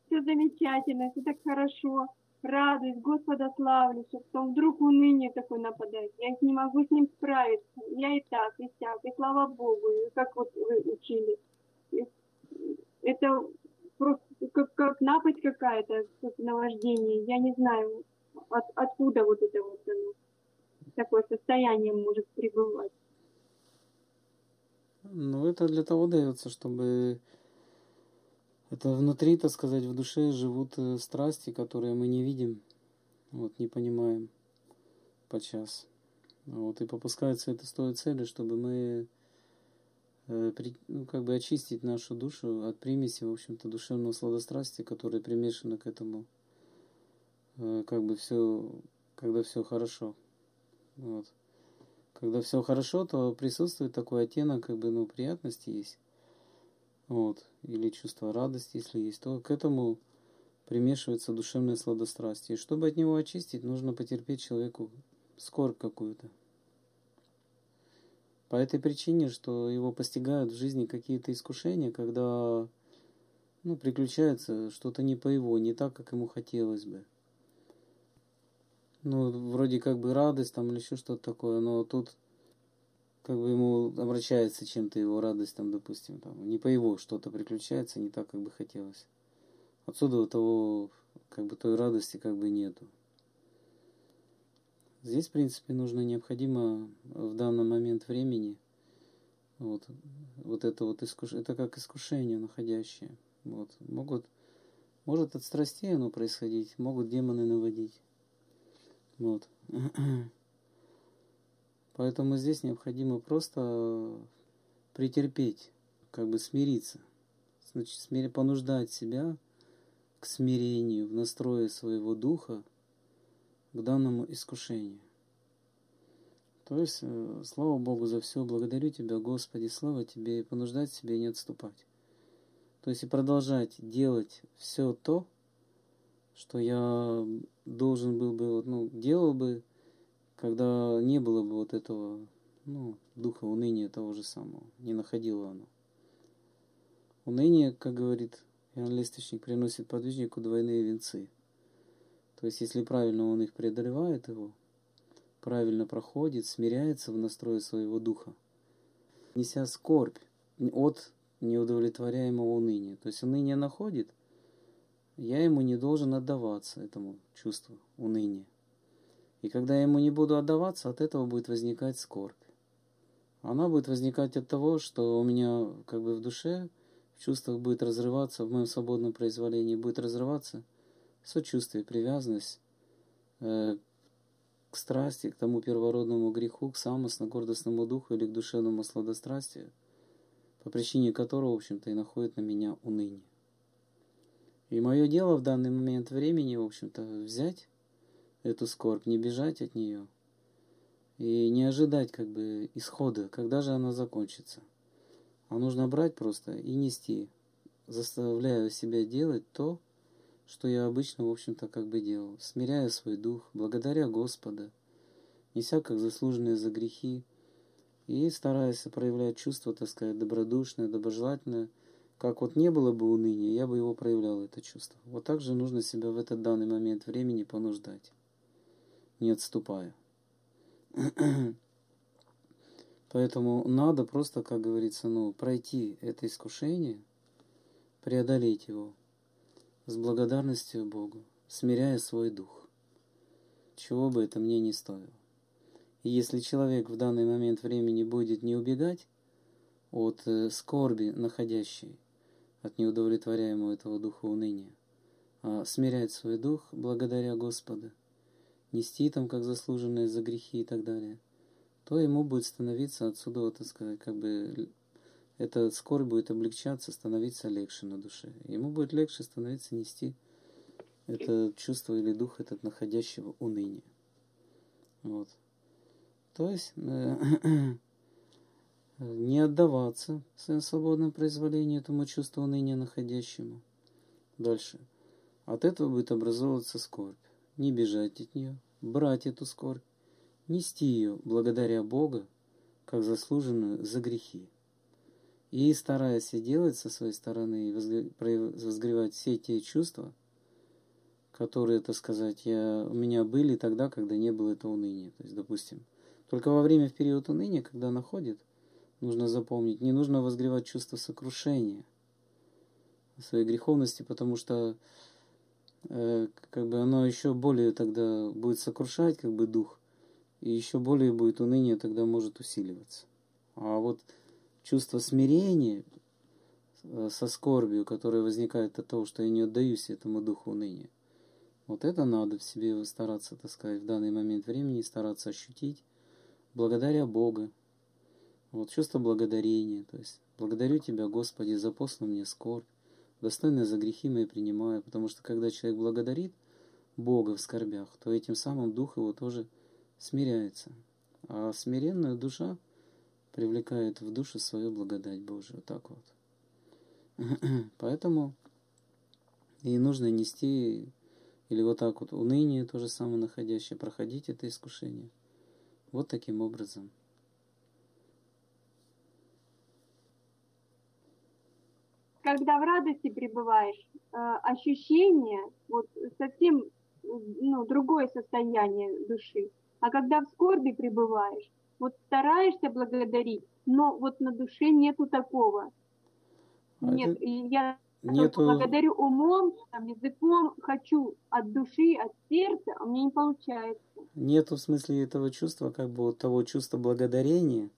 все замечательно, все так хорошо, радуюсь, Господа славлю, что потом вдруг уныние такое нападает, я не могу с ним справиться, я и так, и сяк, и слава Богу, и как вот вы учили. И это просто как напасть какая-то, как наваждение, я не знаю, откуда вот это вот такое состояние может пребывать. Ну, это для того дается, чтобы это внутри, так сказать, в душе живут страсти, которые мы не видим, вот, не понимаем подчас. Вот, и попускается это с той целью, чтобы мы как бы очистить нашу душу от примеси, в общем-то, душевного сладострастия, которое примешано к этому, как бы все, когда все хорошо. Вот. Когда все хорошо, то присутствует такой оттенок, как бы, ну, приятности есть. Вот. Или чувство радости, если есть, то к этому примешивается душевное сладострастие. И чтобы от него очистить, нужно потерпеть человеку скорбь какую-то. По этой причине, что его постигают в жизни какие-то искушения, когда, ну, приключается что-то не по его, не так, как ему хотелось бы. Ну, вроде как бы радость там или еще что-то такое, но тут как бы ему обращается чем-то его радость, там, допустим, там, не по его что-то приключается, не так, как бы хотелось. Отсюда того, как бы той радости как бы нету. Здесь, в принципе, нужно необходимо в данный момент времени вот это вот это как искушение находящее. Вот. Может от страстей оно происходить, могут демоны наводить. Вот. Поэтому здесь необходимо просто претерпеть, как бы смириться. Значит, понуждать себя к смирению в настрое своего духа к данному искушению. То есть, слава Богу за все, благодарю Тебя, Господи, слава Тебе, и понуждать себя и не отступать. То есть и продолжать делать все то, что я должен был бы, ну, делал бы, когда не было бы вот этого, ну, духа уныния того же самого, не находило оно. Уныние, как говорит Иоанн Лесточник, приносит подвижнику двойные венцы. То есть, если правильно он их преодолевает его, правильно проходит, смиряется в настрое своего духа, неся скорбь от неудовлетворяемого уныния. То есть уныние находит, я ему не должен отдаваться, этому чувству уныния. И когда я ему не буду отдаваться, от этого будет возникать скорбь. Она будет возникать от того, что у меня как бы в душе, в чувствах будет разрываться, в моем свободном произволении будет разрываться сочувствие, привязанность к страсти, к тому первородному греху, к самостно-гордостному духу или к душевному сладострастию, по причине которого, в общем-то, и находит на меня уныние. И мое дело в данный момент времени, в общем-то, взять эту скорбь, не бежать от нее и не ожидать как бы исхода, когда же она закончится. А нужно брать просто и нести, заставляя себя делать то, что я обычно, в общем-то, как бы делал, смиряя свой дух, благодаря Господа, неся как заслуженные за грехи, и стараясь проявлять чувство, так сказать, добродушное, доброжелательное. Как вот не было бы уныния, я бы его проявлял, это чувство. Вот так же нужно себя в этот данный момент времени понуждать, не отступая. Поэтому надо просто, как говорится, ну, пройти это искушение, преодолеть его с благодарностью Богу, смиряя свой дух, чего бы это мне ни стоило. И если человек в данный момент времени будет не убегать от скорби находящей, от неудовлетворяемого этого духа уныния, а смирять свой дух благодаря Господу, нести там как заслуженные за грехи и так далее, то ему будет становиться отсюда, вот, так сказать, как бы эта скорбь будет облегчаться, становиться легче на душе. Ему будет легче становиться нести это чувство или дух этот находящего уныния. Вот. То есть не отдаваться в своем свободном произволении этому чувству уныния находящему. Дальше. От этого будет образовываться скорбь. Не бежать от нее, брать эту скорбь, нести ее благодаря Бога, как заслуженную за грехи. И стараясь и делать со своей стороны, и возгревать все те чувства, которые, так сказать, у меня были тогда, когда не было этого уныния. То есть, допустим, только во время, в период уныния, когда находит, нужно запомнить, не нужно возгревать чувство сокрушения своей греховности, потому что как бы оно еще более тогда будет сокрушать как бы дух, и еще более будет уныние тогда может усиливаться. А вот чувство смирения со скорбью, которое возникает от того, что я не отдаюсь этому духу уныния, вот это надо в себе стараться, так сказать, в данный момент времени стараться ощутить, благодаря Бога. Вот чувство благодарения, то есть благодарю Тебя, Господи, за посланную мне скорбь, достойно за грехи мои принимаю, потому что когда человек благодарит Бога в скорбях, то этим самым дух его тоже смиряется. А смиренная душа привлекает в душу свою благодать Божию. Вот так вот. Поэтому и нужно нести, или вот так вот, уныние то же самое находящее, проходить это искушение. Вот таким образом. Когда в радости пребываешь, ощущение, вот совсем другое состояние души. А когда в скорби пребываешь, вот стараешься благодарить, но вот на душе нету такого. Нет, и я только благодарю умом, языком, хочу от души, от сердца, а мне не получается. Нету в смысле этого чувства, как бы вот того чувства благодарения,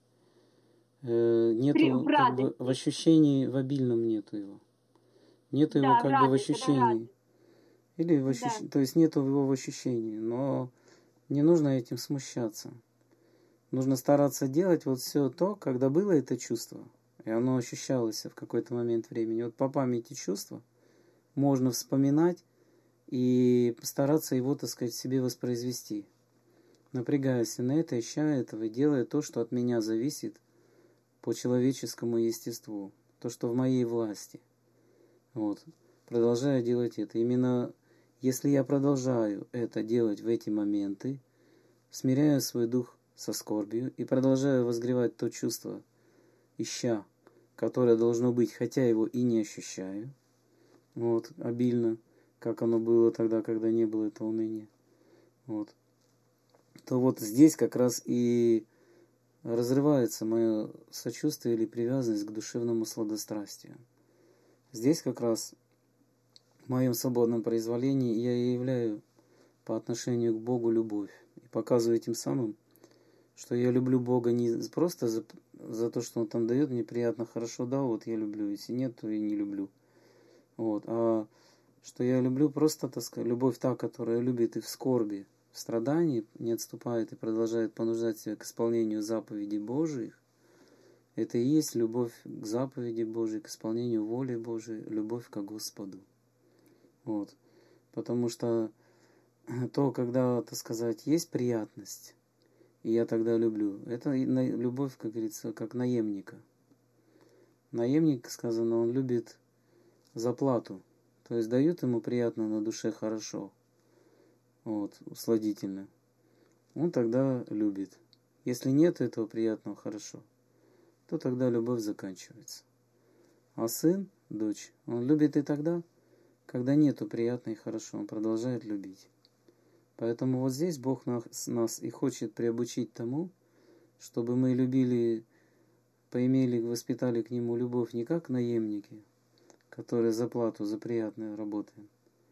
нету как бы в ощущении, в обильном нету его. Нету его как бы в ощущении. Или в ощущении, то есть нету его в ощущении, но не нужно этим смущаться. Нужно стараться делать вот все то, когда было это чувство, и оно ощущалось в какой-то момент времени. Вот по памяти чувства можно вспоминать и постараться его, так сказать, в себе воспроизвести. Напрягаясь на это, ища этого, делая то, что от меня зависит по человеческому естеству, то, что в моей власти. Вот. Продолжая делать это. Именно если я продолжаю это делать в эти моменты, смиряю свой дух со скорбью и продолжаю возгревать то чувство, ища, которое должно быть, хотя его и не ощущаю, вот, обильно, как оно было тогда, когда не было этого уныния, вот, то вот здесь как раз и разрывается мое сочувствие или привязанность к душевному сладострастию. Здесь как раз в моем свободном произволении я и являю по отношению к Богу любовь. И показываю тем самым, что я люблю Бога не просто за то, что Он там дает, мне приятно, хорошо, да, вот я люблю, если нет, то и не люблю. Вот, а что я люблю просто, так сказать, любовь та, которая любит и в скорби, в страдании, не отступает и продолжает понуждать себя к исполнению заповедей Божиих. Это и есть любовь к заповеди Божией, к исполнению воли Божией, любовь к Господу. Вот. Потому что то, когда, так сказать, есть приятность, и я тогда люблю, это любовь, как говорится, как наемника. Наемник, сказано, он любит за плату. То есть дают ему приятно на душе хорошо, вот, усладительно. Он тогда любит. Если нет этого приятного хорошо, то тогда любовь заканчивается. А сын, дочь, он любит и тогда, когда нету приятно и хорошо, он продолжает любить. Поэтому вот здесь Бог нас и хочет приобучить тому, чтобы мы любили, поимели, воспитали к Нему любовь не как наемники, которые за плату, за приятное работаем,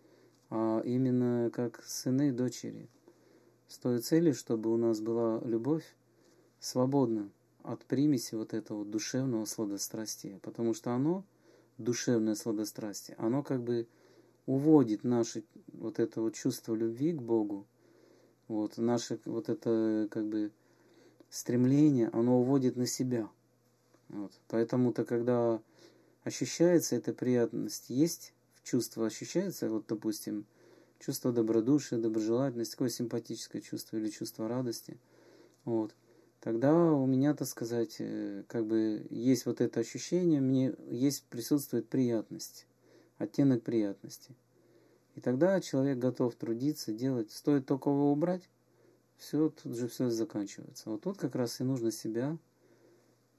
а именно как сыны и дочери, с той целью, чтобы у нас была любовь свободна от примеси вот этого душевного сладострастия, потому что оно, душевное сладострастие, оно как бы уводит наше вот это вот чувство любви к Богу, вот наше вот это как бы стремление, оно уводит на себя. Вот. Поэтому-то, когда ощущается эта приятность, есть в чувство, ощущается, вот, допустим, чувство добродушия, доброжелательности, такое симпатическое чувство или чувство радости, вот, тогда у меня, так сказать, как бы есть вот это ощущение, мне есть, присутствует приятность, оттенок приятности. И тогда человек готов трудиться, делать. Стоит только его убрать, все, тут же все заканчивается. Вот тут как раз и нужно себя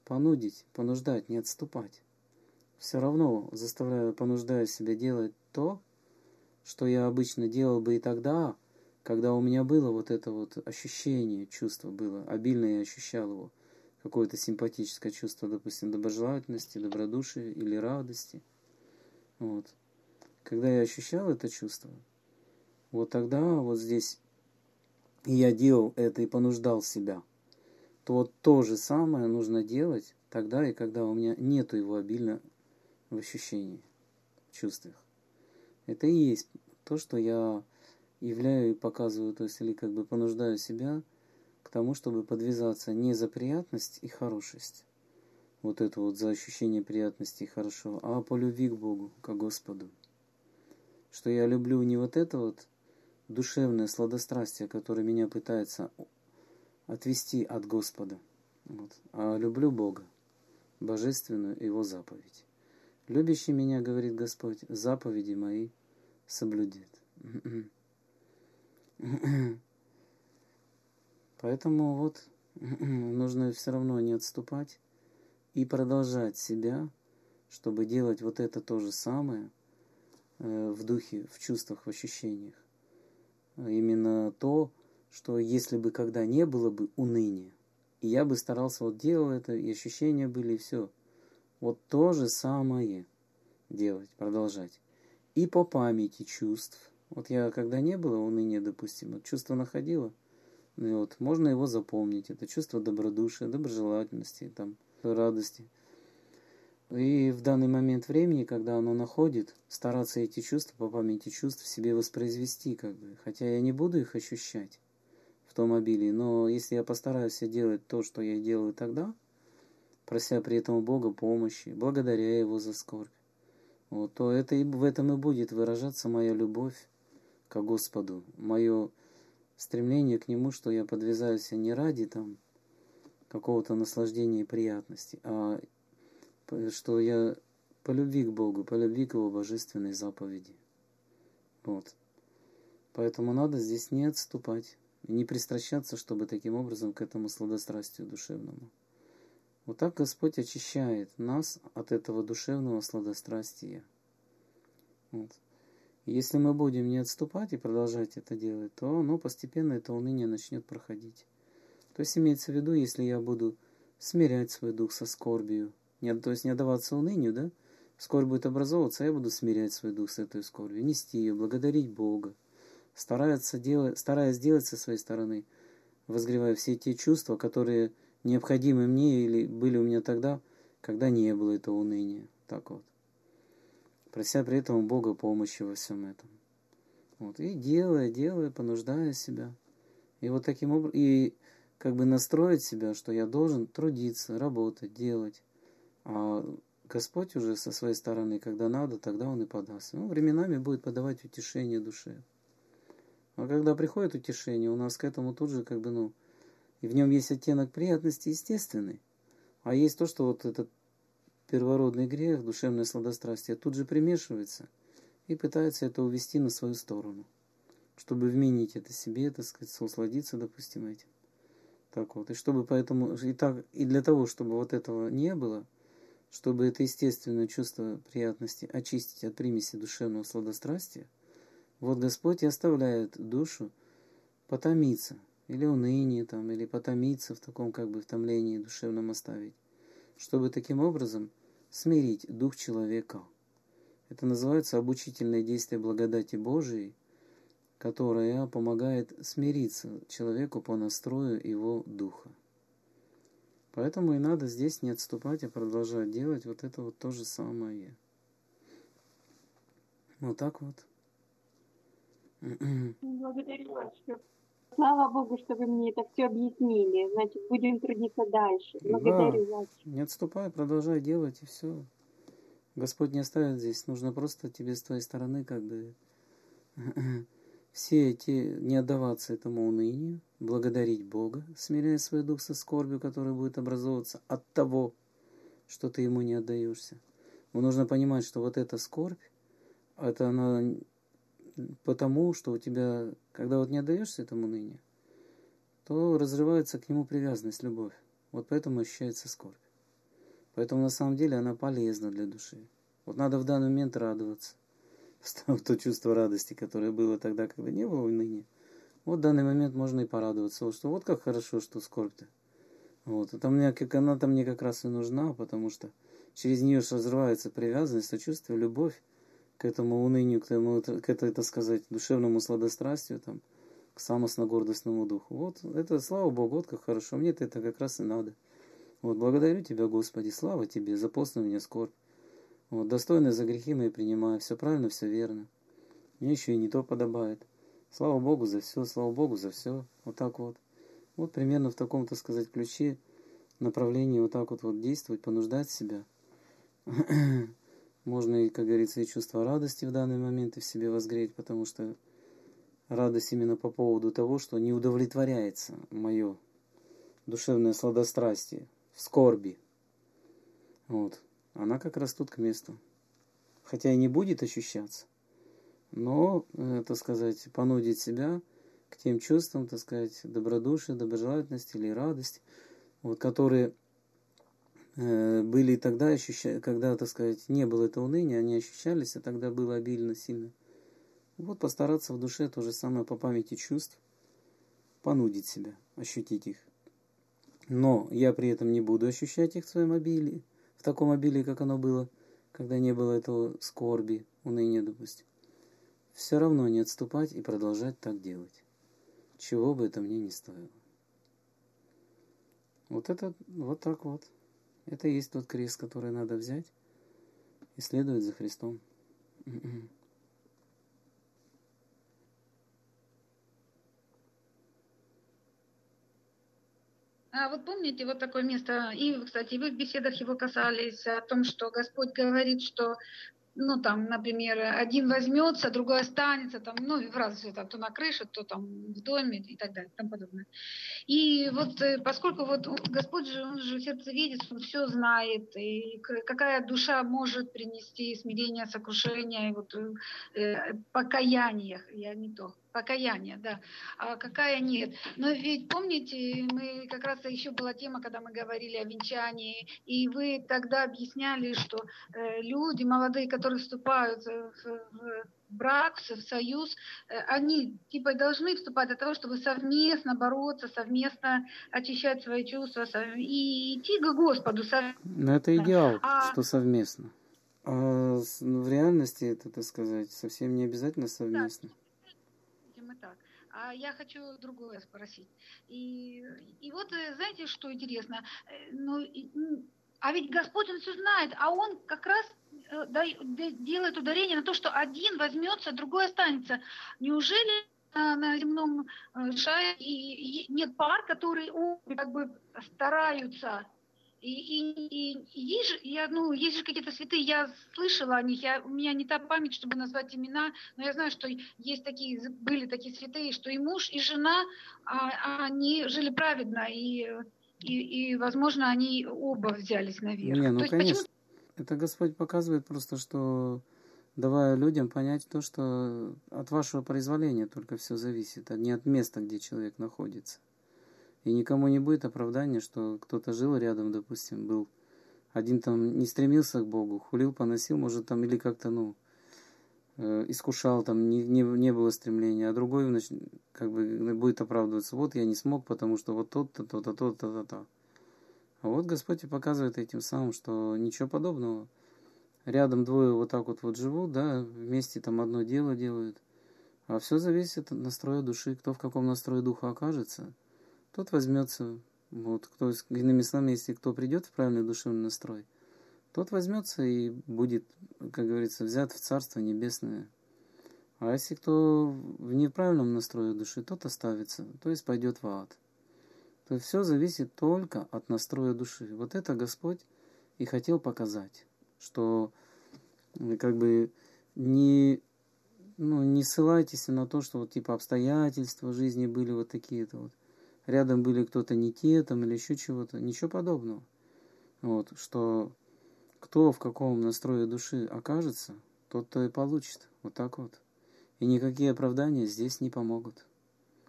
понуждать, не отступать. Все равно понуждаю себя делать то, что я обычно делал бы и тогда, когда у меня было вот это вот ощущение, чувство было, обильно я ощущал его, какое-то симпатическое чувство, допустим, доброжелательности, добродушия или радости. Вот. Когда я ощущал это чувство, вот тогда вот здесь я делал это и понуждал себя, то вот то же самое нужно делать тогда и когда у меня нету его обильно в ощущении, в чувствах. Это и есть то, что я являю и показываю, то есть или как бы понуждаю себя к тому, чтобы подвязаться не за приятность и хорошесть, вот это вот за ощущение приятности и хорошо, а по любви к Богу, к Господу. Что я люблю не вот это вот душевное сладострастие, которое меня пытается отвести от Господа, вот, а люблю Бога, божественную Его заповедь. Любящий меня, говорит Господь, заповеди мои соблюдет. Поэтому вот нужно все равно не отступать и продолжать себя, чтобы делать вот это то же самое в духе, в чувствах, в ощущениях. Именно то, что если бы когда не было бы уныния, и я бы старался вот делал это, и ощущения были, и все. Вот то же самое делать, продолжать. И по памяти чувств. Вот я, когда не было уныния, допустим, вот чувство находило, и вот можно его запомнить. Это чувство добродушия, доброжелательности, там, радости. И в данный момент времени, когда оно находит, стараться эти чувства по памяти чувств в себе воспроизвести, как бы. Хотя я не буду их ощущать в том обилии, но если я постараюсь делать то, что я делаю тогда, прося при этом у Бога помощи, благодаря Его за скорбь, вот, то это и в этом и будет выражаться моя любовь к Господу, мое стремление к Нему, что я подвязаюсь не ради там какого-то наслаждения и приятности, а что я по любви к Богу, по любви к Его божественной заповеди. Вот. Поэтому надо здесь не отступать, не пристращаться, чтобы таким образом к этому сладострастию душевному. Вот так Господь очищает нас от этого душевного сладострастия. Вот. И если мы будем не отступать и продолжать это делать, то оно постепенно, это уныние начнет проходить. То есть имеется в виду, если я буду смирять свой дух со скорбью, то есть не отдаваться унынию, да? Скорбь будет образовываться, а я буду смирять свой дух с этой скорбью, нести ее, благодарить Бога, стараясь делать со своей стороны, возгревая все те чувства, которые необходимы мне или были у меня тогда, когда не было этого уныния. Так вот. Прося при этом у Бога помощи во всем этом. Вот. И делая, понуждая себя. И вот таким образом, и как бы настроить себя, что я должен трудиться, работать, делать. А Господь уже со своей стороны, когда надо, тогда Он и подаст. Ну, временами будет подавать утешение душе. А когда приходит утешение, у нас к этому тут же и в нем есть оттенок приятности естественный. А есть то, что вот этот первородный грех, душевное сладострастие, тут же примешивается и пытается это увести на свою сторону, чтобы вменить это себе, так сказать, усладиться, допустим, этим. Так вот, и чтобы поэтому, и для того, чтобы вот этого не было, чтобы это естественное чувство приятности очистить от примеси душевного сладострастия, вот Господь и оставляет душу потомиться, или уныние там, или потомиться в таком в томлении душевном оставить, чтобы таким образом смирить дух человека. Это называется обучительное действие благодати Божией, которая помогает смириться человеку по настрою его духа. Поэтому и надо здесь не отступать, а продолжать делать вот это вот то же самое. Вот так вот. Благодарю вас. Слава Богу, что вы мне это все объяснили. Значит, будем трудиться дальше. Благодарю вас. Не отступай, продолжай делать, и все. Господь не оставит здесь. Нужно просто тебе с твоей стороны все эти, не отдаваться этому унынию, благодарить Бога, смиряя свой дух со скорбью, которая будет образовываться от того, что ты ему не отдаешься. Но нужно понимать, что вот эта скорбь, это она потому, что у тебя, когда вот не отдаешься этому унынию, то разрывается к нему привязанность, любовь. Вот поэтому ощущается скорбь. Поэтому на самом деле она полезна для души. Вот надо в данный момент радоваться. В то чувство радости, которое было тогда, когда не было уныния. Вот в данный момент можно и порадоваться, что вот как хорошо, что скорбь-то. Вот. Она-то мне как раз и нужна, потому что через нее разрывается привязанность, сочувствие, любовь к этому унынию, к этой, так сказать, душевному сладострастию, там, к самостно-гордостному духу. Вот это, слава Богу, вот как хорошо. Мне-то это как раз и надо. Вот, благодарю Тебя, Господи, слава Тебе за постную мне скорбь. Вот, достойно за грехи мои принимаю, все правильно, все верно. Мне еще и не то подобает. Слава Богу за все, слава Богу за все. Вот так вот. Вот примерно в таком, так сказать, ключе, направлении вот так вот действовать, понуждать себя. Можно и, как говорится, и чувство радости в данный момент и в себе возгреть, потому что радость именно по поводу того, что не удовлетворяется мое душевное сладострастие в скорби. Вот. Она как раз тут к месту. Хотя и не будет ощущаться, но, так сказать, понудить себя к тем чувствам, так сказать, добродушия, доброжелательности или радости, вот, которые были тогда, когда, так сказать, не было этого уныния, они ощущались, а тогда было обильно, сильно. Вот постараться в душе то же самое по памяти чувств, понудить себя, ощутить их. Но я при этом не буду ощущать их в своем обилии, в таком обилии, как оно было, когда не было этого скорби, уныния, допустим. Все равно не отступать и продолжать так делать, чего бы это мне ни стоило. Вот это, вот так вот. Это и есть тот крест, который надо взять и следовать за Христом. А вот помните вот такое место, и, кстати, вы в беседах его касались, о том, что Господь говорит, что, ну, там, например, один возьмется, другой останется, там, ну, в разные, там, то на крыше, то там в доме и так далее, и тому подобное. И вот поскольку вот Господь же, Он же сердце видит, Он все знает, и какая душа может принести смирение, сокрушение, и вот покаяние, я не то, покаяние, да, а какая нет. Но ведь помните, мы как раз еще была тема, когда мы говорили о венчании, и вы тогда объясняли, что люди молодые, которые вступают в брак, в союз, они типа должны вступать для того, чтобы совместно бороться, совместно очищать свои чувства и идти к Господу совместно. Но это идеал, что совместно. А в реальности это, так сказать, совсем не обязательно совместно. Да, так. А я хочу другое спросить. И вот, знаете, что интересно? А ведь Господь, Он все знает, а Он как раз делает ударение на то, что один возьмется, другой останется. Неужели на земном шаре и нет пар, которые как бы стараются? И есть же, есть же какие-то святые, я слышала о них, у меня не та память, чтобы назвать имена, но я знаю, что есть были такие святые, что и муж, и жена, они жили праведно, и возможно, они оба взялись наверх. Не, ну, конечно. Это Господь показывает просто, что давая людям понять то, что от вашего произволения только все зависит, а не от места, где человек находится. И никому не будет оправдания, что кто-то жил рядом, допустим, был один там не стремился к Богу, хулил, поносил, может там или как-то, искушал, там не было стремления, а другой, значит, как бы будет оправдываться, вот я не смог, потому что вот тот-то, то-то, то-то, то-то. А вот Господь и показывает этим самым, что ничего подобного. Рядом двое вот так вот живут, да, вместе там одно дело делают. А все зависит от настроя души. Кто в каком настрое духа окажется, тот возьмется. Вот, иными словами, если кто придет в правильный душевный настрой, тот возьмется и будет, как говорится, взят в Царство Небесное. А если кто в неправильном настрое души, тот оставится, то есть пойдет в ад. То есть все зависит только от настроя души. Вот это Господь и хотел показать, что как бы не ссылайтесь на то, что вот типа обстоятельства жизни были вот такие-то вот. Рядом были кто-то не те, там, или еще чего-то. Ничего подобного. Вот, что кто в каком настрое души окажется, тот-то и получит. Вот так вот. И никакие оправдания здесь не помогут.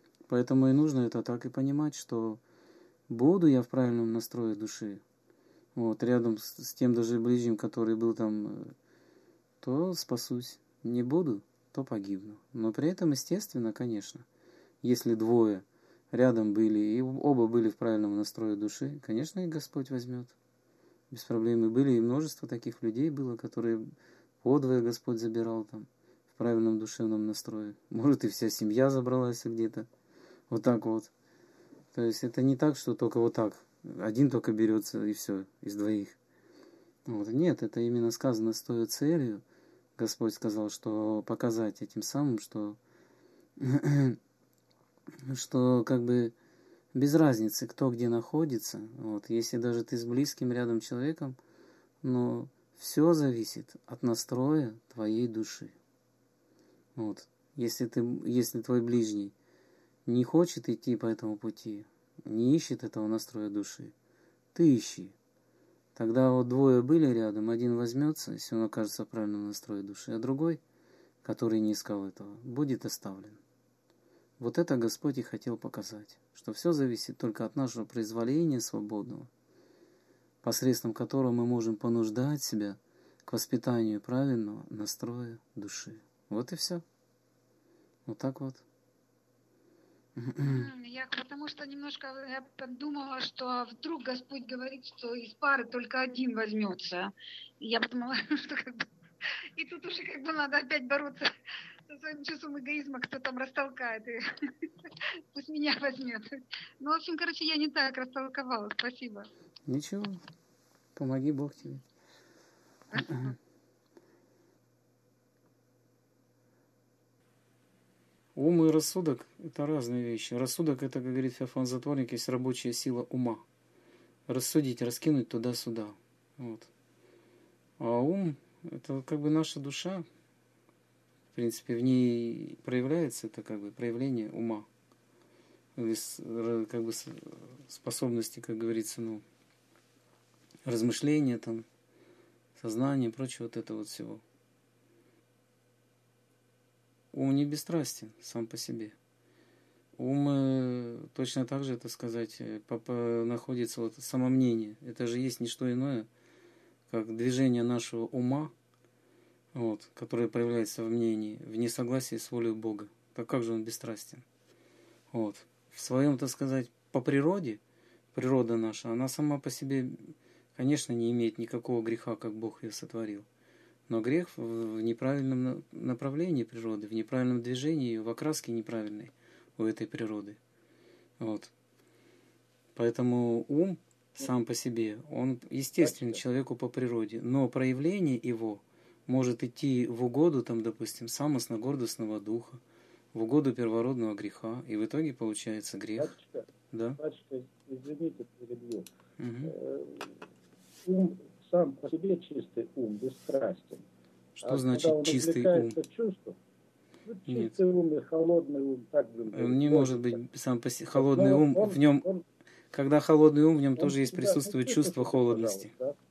Поэтому и нужно это так и понимать, что буду я в правильном настрое души, вот, рядом с тем даже ближним, который был там, то спасусь. Не буду, то погибну. Но при этом, естественно, конечно, если двое рядом были, и оба были в правильном настрое души, конечно, и Господь возьмет. Без проблем. И были и множество таких людей было, которые подвое Господь забирал там в правильном душевном настрое. Может, и вся семья забралась где-то. Вот так вот. То есть это не так, что только вот так. Один только берется и все, из двоих. Вот. Нет, это именно сказано с той целью. Господь сказал, что показать этим самым, что как бы без разницы, кто где находится. Вот. Если даже ты с близким рядом человеком, но все зависит от настроя твоей души. Вот. Если твой ближний не хочет идти по этому пути, не ищет этого настроя души, ты ищи. Тогда вот двое были рядом, один возьмется, если он окажется в правильном настрое души, а другой, который не искал этого, будет оставлен. Вот это Господь и хотел показать, что все зависит только от нашего произволения свободного, посредством которого мы можем понуждать себя к воспитанию правильного настроя души. Вот и все. Вот так вот. Я потому что немножко я подумала, что вдруг Господь говорит, что из пары только один возьмется. И я подумала, что как бы... И тут уже как бы надо опять бороться со своим чувством эгоизма, кто там растолкает. И пусть меня возьмет. Ну, в общем, короче, я не так растолковала. Спасибо. Ничего. Помоги Бог тебе. Ум и рассудок – это разные вещи. Рассудок – это, как говорит Феофан Затворник, есть рабочая сила ума. Рассудить, раскинуть туда-сюда. Вот. А ум – это как бы наша душа. В принципе, в ней проявляется это как бы проявление ума. Как бы способности, как говорится, размышления, там, сознание, прочее вот это вот всего. Ум не бесстрастен сам по себе. Ум точно так же, это сказать, находится вот самомнение. Это же есть не что иное, как движение нашего ума, вот, которое проявляется в мнении, в несогласии с волей Бога. Так как же он бесстрастен? Вот. В своем, так сказать, по природе, природа наша, она сама по себе, конечно, не имеет никакого греха, как Бог ее сотворил. Но грех в неправильном направлении природы, в неправильном движении, в окраске неправильной у этой природы. Вот. Поэтому ум сам по себе, он естественен человеку по природе, но проявление его может идти в угоду, там, допустим, самостно-гордостного духа, в угоду первородного греха, и в итоге получается грех. Батюшка, Да? батюшка, извините, перебью. Угу. Ум сам по себе чистый ум, бесстрастен. Что значит чистый ум? Чувством, чистый ум и холодный ум, так бы. Он не может быть сам по себе. Холодный ум, в нем, когда холодный ум, в нем тоже есть присутствует чувство холодности.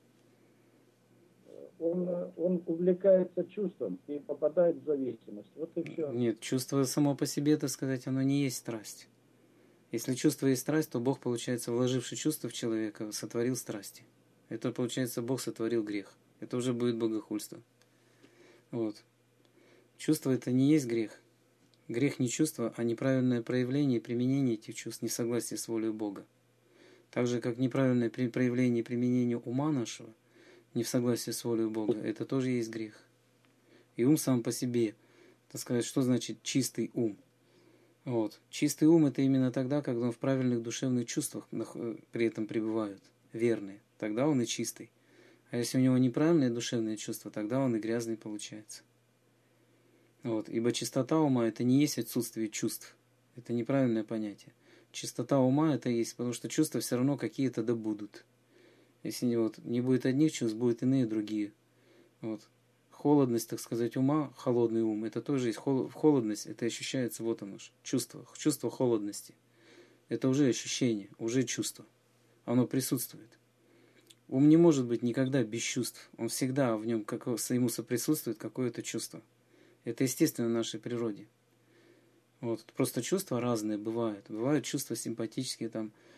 Он увлекается чувством и попадает в зависимость. Вот и все. Нет, чувство само по себе, так сказать, оно не есть страсть. Если чувство есть страсть, то Бог, получается, вложивший чувство в человека, сотворил страсти. Это, получается, Бог сотворил грех. Это уже будет богохульство. Вот. Чувство это не есть грех. Грех не чувство, а неправильное проявление и применение этих чувств, несогласие с волей Бога. Так же, как неправильное проявление и применение ума нашего, не в согласии с волей Бога, это тоже есть грех. И ум сам по себе, так сказать, что значит чистый ум? Вот. Чистый ум это именно тогда, когда он в правильных душевных чувствах при этом пребывает, верные. Тогда он и чистый. А если у него неправильные душевные чувства, тогда он и грязный получается. Вот. Ибо чистота ума это не есть отсутствие чувств. Это неправильное понятие. Чистота ума это есть, потому что чувства все равно какие-то да будут. Если не будет одних чувств, будут иные другие. Вот. Холодность, так сказать, ума, холодный ум, это тоже есть холодность, это ощущается, вот оно же, чувство холодности. Это уже ощущение, уже чувство. Оно присутствует. Ум не может быть никогда без чувств. Он всегда в нем ему соприсутствует какое-то чувство. Это естественно в нашей природе. Вот. Просто чувства разные бывают. Бывают чувства симпатические, там,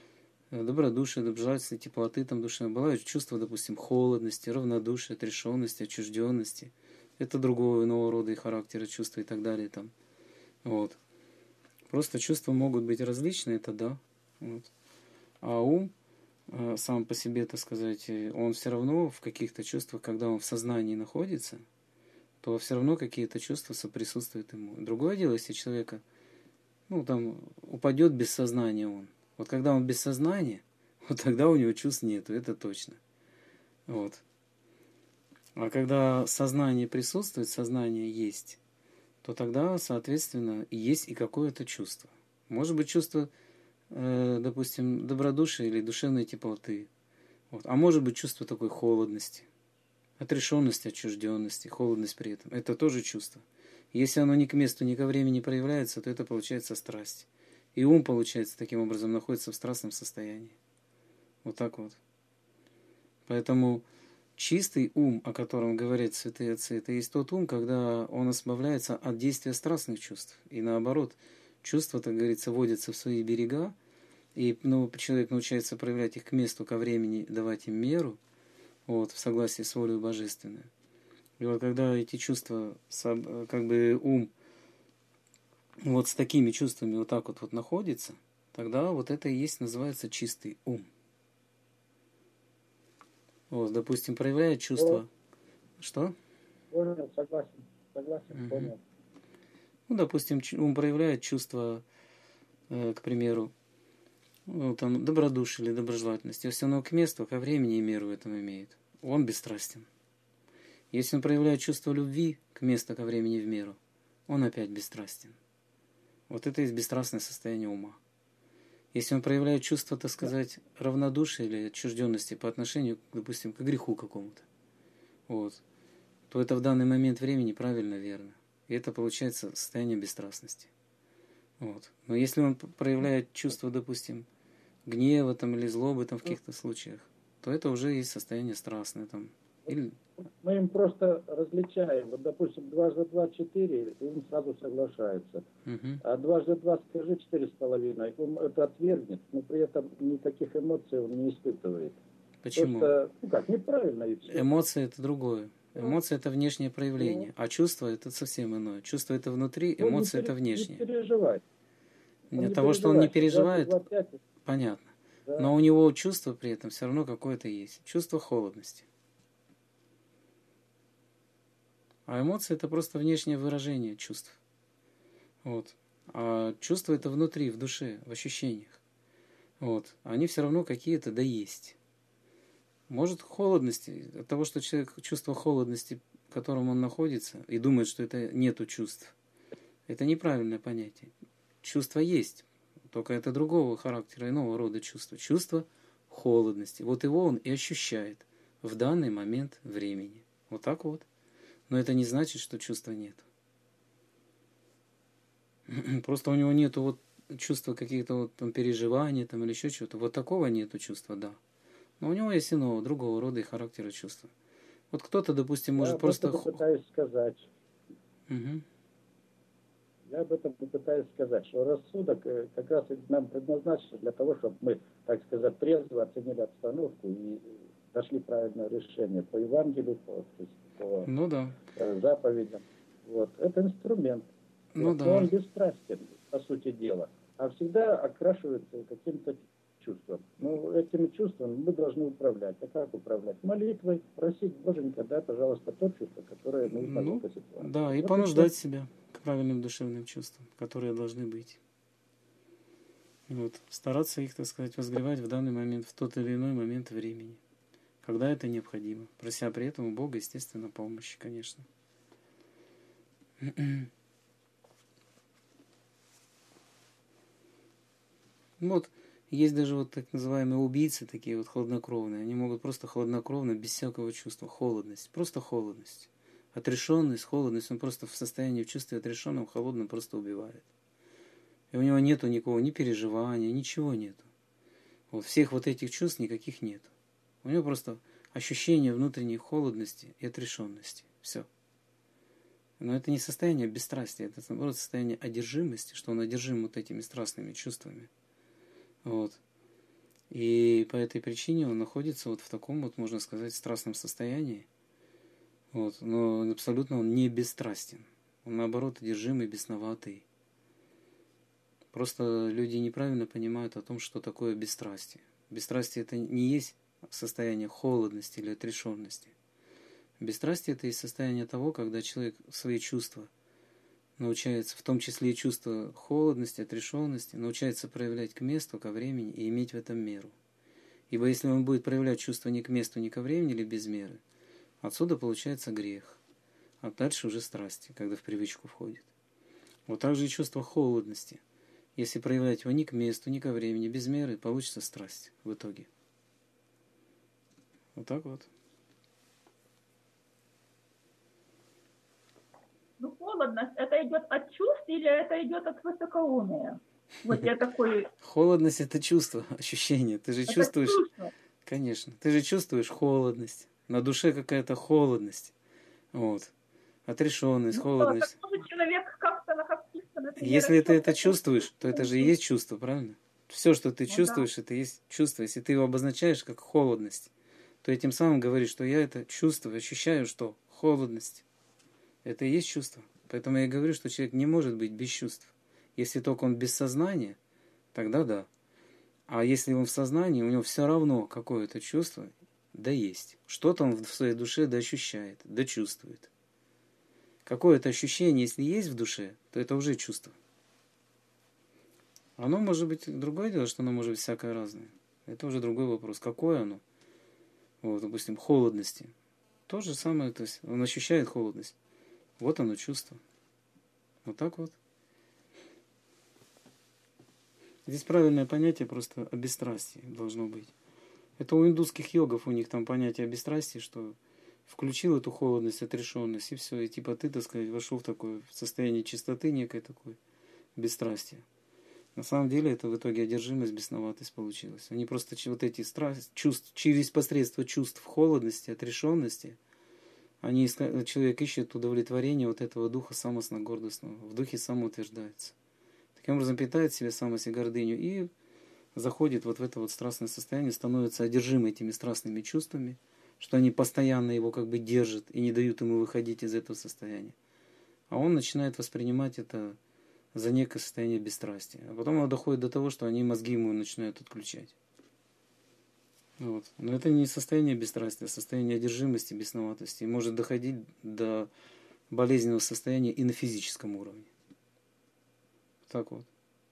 добродушия, доброжелательности, теплоты там души. Бывают чувства, допустим, холодности, равнодушия, отрешенности, отчужденности. Это другого иного рода и характера чувства и так далее. Там. Вот. Просто чувства могут быть различные, это да. Вот. А ум сам по себе, так сказать, он все равно в каких-то чувствах, когда он в сознании находится, то все равно какие-то чувства соприсутствуют ему. Другое дело, если человека, там упадет без сознания он. Вот когда он без сознания, вот тогда у него чувств нету, это точно. Вот. А когда сознание присутствует, сознание есть, то тогда, соответственно, есть и какое-то чувство. Может быть, чувство, допустим, добродушия или душевной теплоты. Вот. А может быть, чувство такой холодности, отрешенности, отчужденности, холодность при этом. Это тоже чувство. Если оно ни к месту, ни ко времени проявляется, то это получается страсть. И ум, получается, таким образом находится в страстном состоянии. Вот так вот. Поэтому чистый ум, о котором говорят святые отцы, это есть тот ум, когда он избавляется от действия страстных чувств. И наоборот, чувства, так говорится, водятся в свои берега, и человек научается проявлять их к месту, ко времени, давать им меру, вот, в согласии с волей божественной. И вот когда эти чувства, как бы ум вот с такими чувствами вот так вот находится, тогда вот это и есть, называется чистый ум. Вот, допустим, проявляет чувство... Что? Понял, согласен, понял. Допустим, ум проявляет чувство, к примеру, добродушие или доброжелательность. Если оно к месту, ко времени и меру в этом имеет, он бесстрастен. Если он проявляет чувство любви к месту, ко времени и в меру, он опять бесстрастен. Вот это и есть бесстрастное состояние ума. Если он проявляет чувство, так сказать, равнодушия или отчужденности по отношению, допустим, к греху какому-то, вот, то это в данный момент времени правильно, верно. И это получается состояние бесстрастности. Вот. Но если он проявляет чувство, допустим, гнева там, или злобы там, в каких-то случаях, то это уже есть состояние страстное. Там, или... Мы им просто различаем. Вот, допустим, 2 × 2 = 4, и он сразу соглашается. А 2 × 2 скажи 4,5, он это отвергнет, но при этом никаких эмоций он не испытывает. Почему? Просто, неправильно и все. Эмоции это другое. Эмоции это внешнее проявление, а чувство это совсем иное. Чувство это внутри, эмоции это внешнее. Не переживай. От того, что он не переживает, 2 × 2 = 5. Понятно. Да. Но у него чувство при этом все равно какое-то есть. Чувство холодности. А эмоции это просто внешнее выражение чувств. Вот. А чувства это внутри, в душе, в ощущениях. Вот. Они все равно какие-то да есть. Может, холодности, от того, что человек чувство холодности, в котором он находится, и думает, что это нету чувств. Это неправильное понятие. Чувство есть, только это другого характера, иного рода чувство. Чувство холодности. Вот его он и ощущает в данный момент времени. Вот так вот. Но это не значит, что чувства нет. Просто у него нету чувства каких-то переживаний там, или еще чего-то. Вот такого нету чувства, да. Но у него есть иного, другого рода и характера чувства. Вот кто-то, допустим, может просто... Я об этом пытаюсь сказать. Угу. Я об этом пытаюсь сказать, что рассудок как раз нам предназначен для того, чтобы мы, так сказать, трезво оценили обстановку и нашли правильное решение по Евангелию, по заповедям. Вот. Это инструмент. Но он бесстрастен, по сути дела, а всегда окрашивается каким-то чувством. Но этим чувством мы должны управлять. А как управлять? Молитвой, просить Боженька, дай, пожалуйста, то чувство, которое нужно в этой ситуации. Да, и вот понуждать себя к правильным душевным чувствам, которые должны быть. Вот. Стараться их, так сказать, возгревать в данный момент, в тот или иной момент времени, когда это необходимо. Прося при этом у Бога, естественно, помощи, конечно. Вот, есть даже так называемые убийцы, такие хладнокровные. Они могут просто хладнокровно, без всякого чувства, холодность, просто холодность. Отрешенность, холодность, он просто в состоянии, в чувстве отрешенном, холодном просто убивает. И у него нету никакого ни переживания, ничего нету. Вот всех этих чувств никаких нету. У него просто ощущение внутренней холодности и отрешенности. Все. Но это не состояние бесстрастия, это, наоборот, состояние одержимости, что он одержим этими страстными чувствами. Вот. И по этой причине он находится вот в таком вот, можно сказать, страстном состоянии. Вот. Но абсолютно он не бесстрастен. Он, наоборот, одержимый, бесноватый. Просто люди неправильно понимают о том, что такое бесстрастие. Бесстрастие – это не есть состояние холодности или отрешенности. Бесстрастие – это есть состояние того, когда человек свои чувства научается, в том числе и чувство холодности, отрешенности, научается проявлять к месту, ко времени и иметь в этом меру. Ибо если он будет проявлять чувство ни к месту, ни ко времени или без меры, отсюда получается грех. А дальше уже страсти, когда в привычку входит. Вот так же и чувство холодности. Если проявлять его ни к месту, ни ко времени, без меры, получится страсть в итоге. Вот так вот. Ну, холодность, это идет от чувств или это идет от высокоумия? Вот я такой... Холодность – это чувство, ощущение. Ты же Это чувствуешь... чувство. Конечно. Ты же чувствуешь холодность. На душе какая-то холодность. Вот. Отрешенность, холодность. Так может человек как-то находиться, например... Если ты это чувствуешь, то это же и есть чувство, правильно? Все, что ты чувствуешь, это и есть чувство. Если ты его обозначаешь как холодность, то этим самым говоришь, что я это чувствую, ощущаю, что холодность. Это и есть чувство. Поэтому я и говорю, что человек не может быть без чувств. Если только он без сознания, тогда да. А если он в сознании, у него все равно какое-то чувство, да есть. Что-то он в своей душе да ощущает, да чувствует. Какое-то ощущение, если есть в душе, то это уже чувство. Оно может быть, другое дело, что оно может быть всякое разное. Это уже другой вопрос. Какое оно? Вот, допустим, холодности. То же самое, то есть он ощущает холодность. Вот оно чувство. Вот так вот. Здесь правильное понятие просто о бесстрастии должно быть. Это у индусских йогов, у них там понятие о бесстрастии, что включил эту холодность, отрешенность, и все. И типа ты, так сказать, вошел в такое состояние чистоты, некой такой бесстрастия. На самом деле это в итоге одержимость, бесноватость получилась. Они просто вот эти страсти, чувств, через посредство чувств холодности, отрешенности, человек ищет удовлетворение вот этого духа самостно-гордостного, в духе самоутверждается. Таким образом питает в себе самость и гордыню и заходит вот в это вот страстное состояние, становится одержим этими страстными чувствами, что они постоянно его как бы держат и не дают ему выходить из этого состояния. А он начинает воспринимать это за некое состояние бесстрастия. А потом оно доходит до того, что они мозги ему начинают отключать. Вот. Но это не состояние бесстрастия, а состояние одержимости, бесноватости. И может доходить до болезненного состояния и на физическом уровне. Так вот.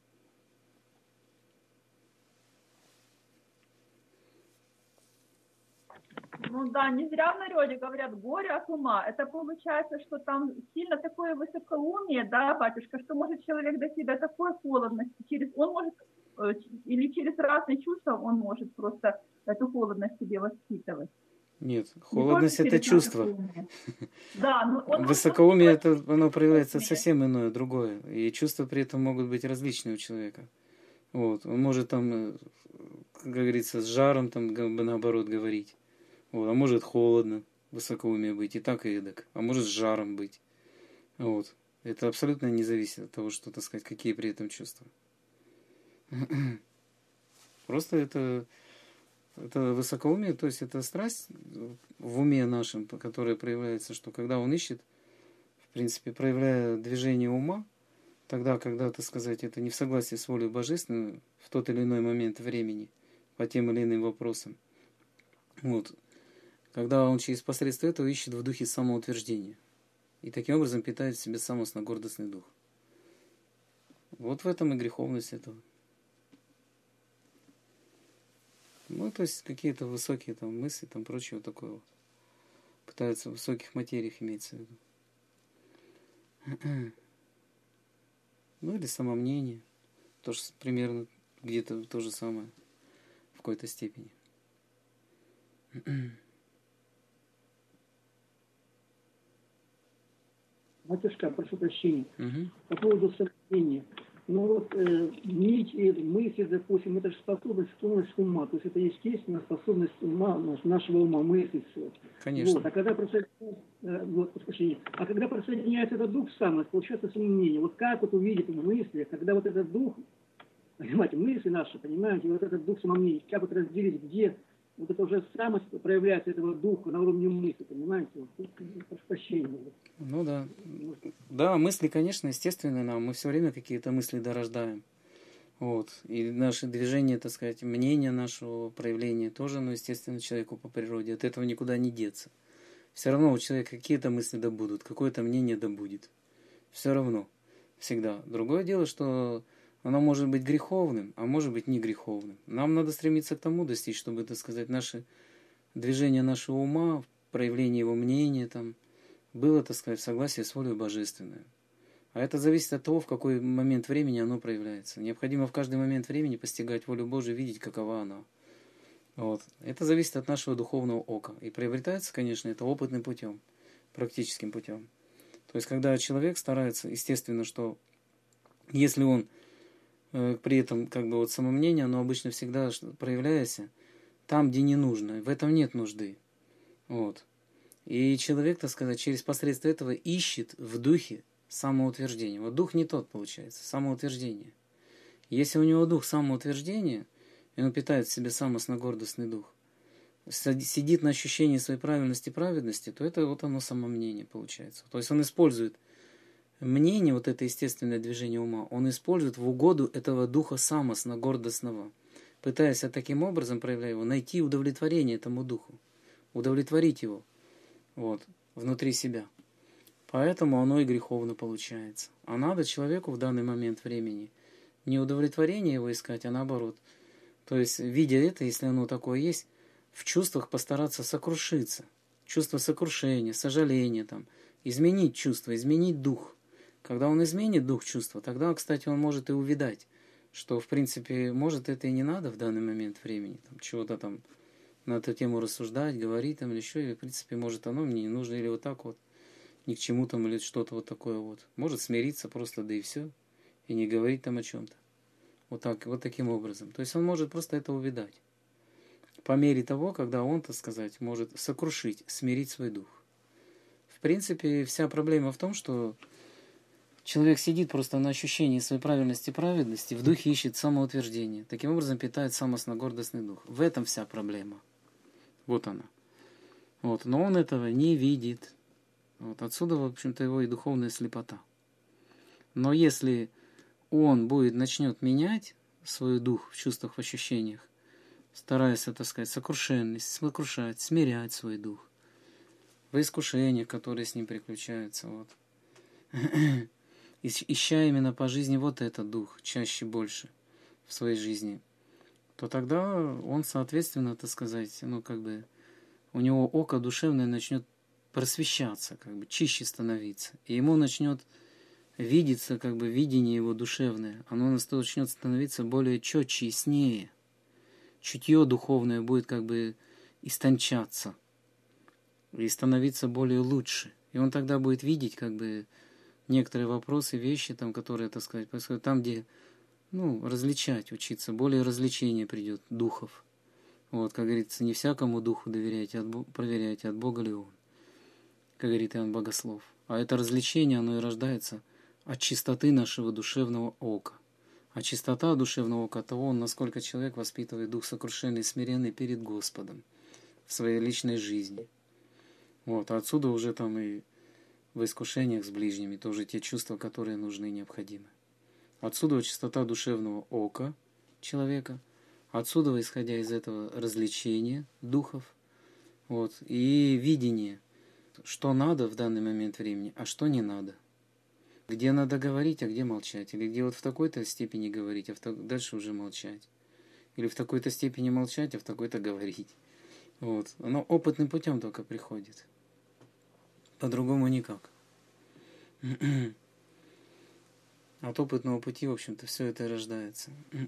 Ну да, не зря в народе говорят горе от ума. Это получается, что там сильно такое высокоумие, да, батюшка, что может человек дойти до такой холодности. Он может, или через разные чувства он может просто эту холодность себе воспитывать. Нет, холодность это чувство. Да, но высокоумие это оно проявляется совсем иное, другое. И чувства при этом могут быть различные у человека. Вот. Он может там, как говорится, с жаром там наоборот говорить. Вот. А может холодно, высокоумие быть, и так, и эдак. А может с жаром быть. Вот. Это абсолютно не зависит от того, что, так сказать, какие при этом чувства. Просто это высокоумие, то есть это страсть в уме нашем, которая проявляется, что когда он ищет, в принципе, проявляя движение ума, тогда, когда, так сказать, это не в согласии с волей божественной в тот или иной момент времени по тем или иным вопросам, вот, когда он через посредство этого ищет в духе самоутверждения и таким образом питает в себе самостно-гордостный дух. Вот в этом и греховность этого. Ну, то есть какие-то высокие там мысли, там прочего такого. Пытаются в высоких материях, имеется в виду. Ну, или самомнение. Тоже примерно где-то то же самое в какой-то степени. Матушка, прошу прощения. По поводу самомнения. Ну вот мысли, допустим, это же способность ума, то есть это естественная способность ума, нашего ума мыслить все. Конечно. Вот. А когда присоединяется этот дух в самость, получается самомнение. Вот как вот увидеть в мысли, когда вот этот дух понимаете, мысли наши, понимаете, вот этот дух самомнения, как вот разделить, где вот это уже самость проявляется этого духа на уровне мысли, понимаете, вот, прошу прощения. Ну да. Да, мысли, конечно, естественные нам, мы все время какие-то мысли дорождаем. Вот. И наше движение, так сказать, мнение нашего проявления тоже, ну, естественно, человеку по природе. От этого никуда не деться. Все равно у человека какие-то мысли да будут, какое-то мнение да будет. Все равно. Всегда. Другое дело, что оно может быть греховным, а может быть не греховным. Нам надо стремиться к тому достичь, чтобы, так сказать, наше движение нашего ума, проявление его мнения там, было, так сказать, в согласии с волей божественной. А это зависит от того, в какой момент времени оно проявляется. Необходимо в каждый момент времени постигать волю Божию, видеть, какова она. Вот. Это зависит от нашего духовного ока. И приобретается, конечно, это опытным путем, практическим путем. То есть, когда человек старается, естественно, что если он при этом, как бы, вот самомнение, оно обычно всегда проявляется там, где не нужно. В этом нет нужды. Вот. И человек, так сказать, через посредство этого ищет в духе самоутверждение. Вот дух не тот, получается, самоутверждение. Если у него дух самоутверждения, и он питает в себе самостно-гордостный дух, сидит на ощущении своей правильности и праведности, то это вот оно самомнение получается. То есть он использует мнение, вот это естественное движение ума, он использует в угоду этого духа самостно-гордостного, пытаясь таким образом, проявляя его, найти удовлетворение этому духу, удовлетворить его вот, внутри себя. Поэтому оно и греховно получается. А надо человеку в данный момент времени не удовлетворение его искать, а наоборот. То есть, видя это, если оно такое есть, в чувствах постараться сокрушиться. Чувство сокрушения, сожаления, там, изменить чувство, изменить дух. Когда он изменит дух чувства, тогда, кстати, он может и увидать, что, в принципе, может, это и не надо в данный момент времени, там, чего-то там на эту тему рассуждать, говорить там, или еще, или, в принципе, может, оно мне не нужно, или вот так вот, ни к чему там, или что-то вот такое вот. Может смириться просто, да и все, и не говорить там о чем-то. Вот так, вот таким образом. То есть он может просто это увидать. По мере того, когда он, так сказать, может сокрушить, смирить свой дух. В принципе, вся проблема в том, что человек сидит просто на ощущении своей правильности и праведности, в духе ищет самоутверждение. Таким образом питает самостно-гордостный дух. В этом вся проблема. Вот она. Вот. Но он этого не видит. Вот. Отсюда, в общем-то, его и духовная слепота. Но если он начнет менять свой дух в чувствах, в ощущениях, стараясь, так сказать, сокрушать, смирять свой дух в искушениях, которые с ним приключаются, вот. Ища именно по жизни вот этот дух чаще больше в своей жизни, то тогда он, соответственно, так сказать, ну, как бы, у него око душевное начнет просвещаться, как бы, чище становиться, и ему начнет видится, как бы, видение его душевное, оно начнет становиться более четче, яснее. Чутье духовное будет, как бы, истончаться и становиться более лучше. И он тогда будет видеть, как бы, некоторые вопросы, вещи, там, которые, так сказать, происходят там, где, ну, различать, учиться, более развлечение придет духов. Вот, как говорится, не всякому духу доверяйте, проверяйте, от Бога ли он, как говорит Иоанн Богослов. А это развлечение, оно и рождается от чистоты нашего душевного ока. А чистота душевного ока того, насколько человек воспитывает дух сокрушенный и смиренный перед Господом в своей личной жизни. Вот, а отсюда уже там и в искушениях с ближними тоже те чувства, которые нужны и необходимы. Отсюда чистота душевного ока человека, отсюда, исходя из этого, развлечение духов, вот, и видение, что надо в данный момент времени, а что не надо. Где надо говорить, а где молчать. Или где вот в такой-то степени говорить, а дальше уже молчать. Или в такой-то степени молчать, а в такой-то говорить. Вот. Оно опытным путем только приходит. По-другому никак. От опытного пути, в общем-то, все это и рождается.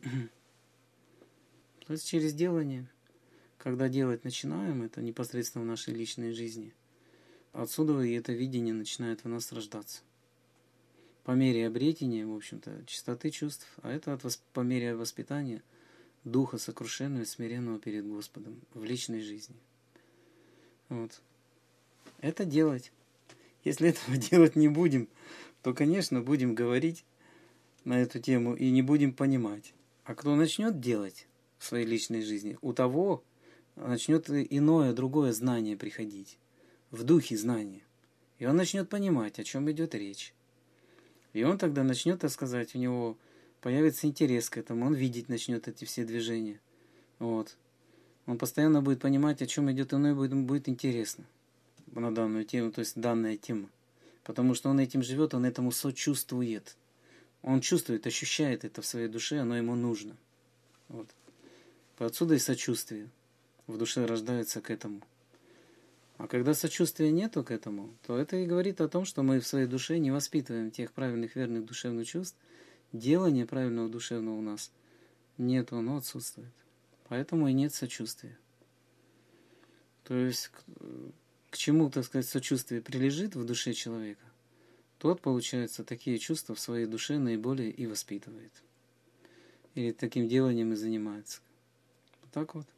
То есть через делание, когда делать начинаем, это непосредственно в нашей личной жизни, отсюда и это видение начинает в нас рождаться. По мере обретения, в общем-то, чистоты чувств, а это по мере воспитания духа сокрушенного и смиренного перед Господом в личной жизни. Вот. Это делать. Если этого делать не будем, то, конечно, будем говорить на эту тему и не будем понимать. А кто начнет делать в своей личной жизни, у того начнет иное, другое знание приходить, в духе знания. И он начнет понимать, о чем идет речь. И он тогда начнет, так сказать, у него появится интерес к этому, он видеть начнет эти все движения. Вот. Он постоянно будет понимать, о чем идет, и ему будет интересно на данную тему, то есть данная тема. Потому что он этим живет, он этому сочувствует. Он чувствует, ощущает это в своей душе, оно ему нужно. Вот. Отсюда и сочувствие в душе рождается к этому. А когда сочувствия нету к этому, то это и говорит о том, что мы в своей душе не воспитываем тех правильных, верных душевных чувств. Делания правильного душевного у нас нету, оно отсутствует. Поэтому и нет сочувствия. То есть к чему, так сказать, сочувствие прилежит в душе человека, тот, получается, такие чувства в своей душе наиболее и воспитывает. Или таким деланием и занимается. Вот так вот.